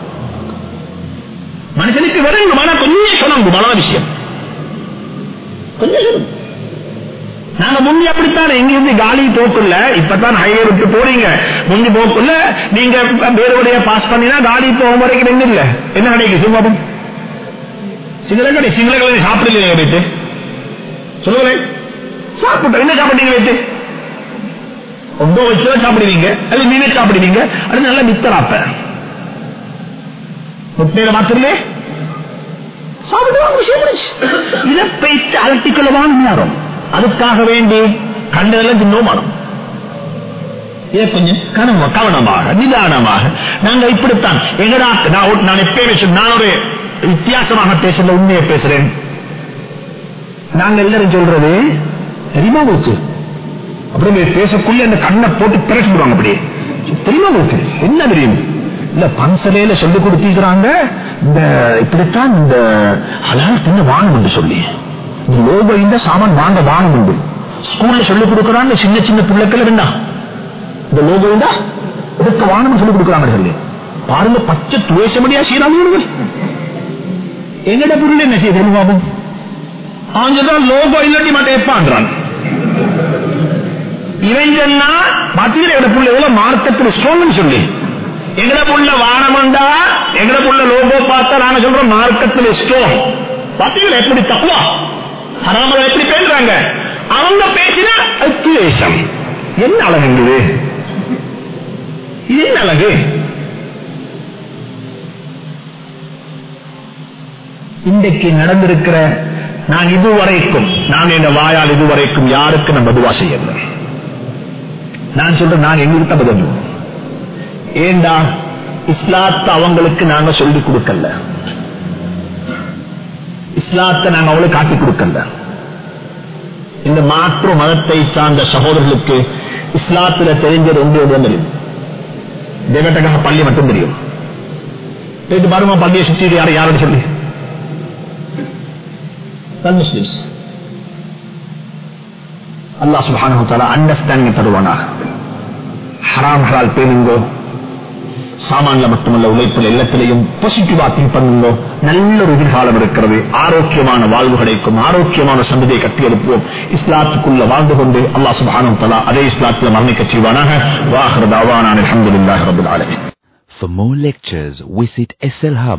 மனுஷனுக்கு விளங்கும். ஆனா கொஞ்சம் சொன்னாங்க பல விஷயம் கொஞ்சம் சொல்லுங்க. நாங்க முன்னி அப்படித்தான் எங்கிருந்து காலி போக்குள்ள இப்பதான் ஹைவே விட்டு போறீங்க. முந்தி போக்குள்ள நீங்க வேறுடைய பாஸ் பண்ணினா காலி போகும் வரைக்கும் என்ன இல்ல என்ன கிடைக்கும் சிவபாபம் சிங்கள கடை சிங்கள கடை சாப்பிடல வைத்து சொல்லுங்களேன். சாப்பிட்ட என்ன சாப்பிட்டீங்க வைத்து ஒன்பது வச்சு சாப்பிடுவீங்க அல்லது மீனே சாப்பிடுவீங்க. அது நல்லா மித்தராப்ப முட்டையில மாத்திரலே சாப்பிடுவாங்க. இதை பைத்து அலட்டிக்கொள்ளவான் நேரம் அதுக்காக வேண்டி கண்டதெல்லாம் தின்னோமானோம். இதை கொஞ்சம் கனவ கவனமாக நிதானமாக நாங்க இப்படித்தான் எங்கடா நான் எப்பயே நான் ஒரு வித்தியாசமாக பேசல உண்மையை பேசுறேன். நாங்க எல்லாரும் சொல்றது தெரியுமா உங்களுக்கு அப்படி பேசக்குள்ள அந்த கண்ணை போட்டு பிறகு விடுவாங்க. அப்படியே தெரியுமா உங்களுக்கு என்ன தெரியும் இல்ல பன்சலையில சொல்லி கொடுத்திருக்கிறாங்க இந்த இப்படித்தான் இந்த ஹலால் தின்ன வானம் என்று சொல்லி லோகோ இந்த சாமான் வாங்க வானம் உண்டு. ஸ்கூல்ல சொல்லிக் கொடுக்கிறாங்க சின்ன சின்ன பிள்ளைகள் என்ன இந்த லோகோ இந்த இதுக்கு வானம் சொல்லிக் கொடுக்குறாங்க சொல்லி பாருங்க. பச்சை துவேஷமடியா சீராக எங்கட பொருள் என்ன செய்ய தெரியுமாகும்? அவன் லோகோ இல்லாட்டி மட்டும் எப்பான்றான். இவன் சொன்னா பாத்தீங்கன்னா எங்கட புள்ள எவ்வளவு மார்க்கத்தில் ஸ்ட்ராங் சொல்லி எங்கட புள்ள வானமண்டா எங்கட புள்ள லோகோ பார்த்தா நாங்க சொல்றோம் மார்க்கத்தில் ஸ்ட்ராங். பாத்தீங்களா எப்படி தப்புவா ஹராம எப்படி பேசுறாங்க? அவங்க பேசினா அத்துவேஷம். என்ன அழகுங்குது? இது என்ன அழகு? இன்றைக்கு நடந்திருக்கிற நான் இதுவரைக்கும் நான் இந்த வாயால் இதுவரைக்கும் யாருக்கு நான் பதுவா செய்யல. நான் சொல்றேன் நான் எங்களுக்கு பதில் ஏண்டா இஸ்லாத்தை அவங்களுக்கு நாங்க சொல்லிக் கொடுக்கல, இஸ்லாத்தை நாங்க அவங்களுக்கு காட்டிக் கொடுக்கல. இந்த மாற்று மதத்தை சார்ந்த சகோதரர்களுக்கு இஸ்லாத்துல தெரிஞ்சது ஒன்று தெரியும். தேவட்டக்காக பள்ளி மட்டும் தெரியும். பாருமா பள்ளியை சுற்றி யாரும் யாரோட சொல்லி முஸ்லிம்ஸ் அல்லாஹ் சுப்ஹானஹு வ தஆலா அண்டர்ஸ்டாண்டிங் தருவானா. ஹராம் ஹலால் பேணுங்கோ, சாமான்ல மட்டுமல்ல உழைப்பில் எல்லாத்திலையும் பாசிட்டிவா திங்க் பண்ணுங்கோ. நல்ல ஒரு எதிர்காலம் இருக்கிறது, ஆரோக்கியமான வாழ்வு கிடைக்கும், ஆரோக்கியமான சந்ததியை கட்டி எழுப்புவோம். இஸ்லாத்துக்குள்ள வாழ்ந்து கொண்டு அல்லாஹ் சுப்ஹானஹு வ தஆலா அதே இஸ்லாத்தில் மரணிக்க செய்வானாக. வ ஆகிரு தஅவானா அல்ஹம்துலில்லாஹி ரப்பில் ஆலமீன். For more lectures, visit S L Hub.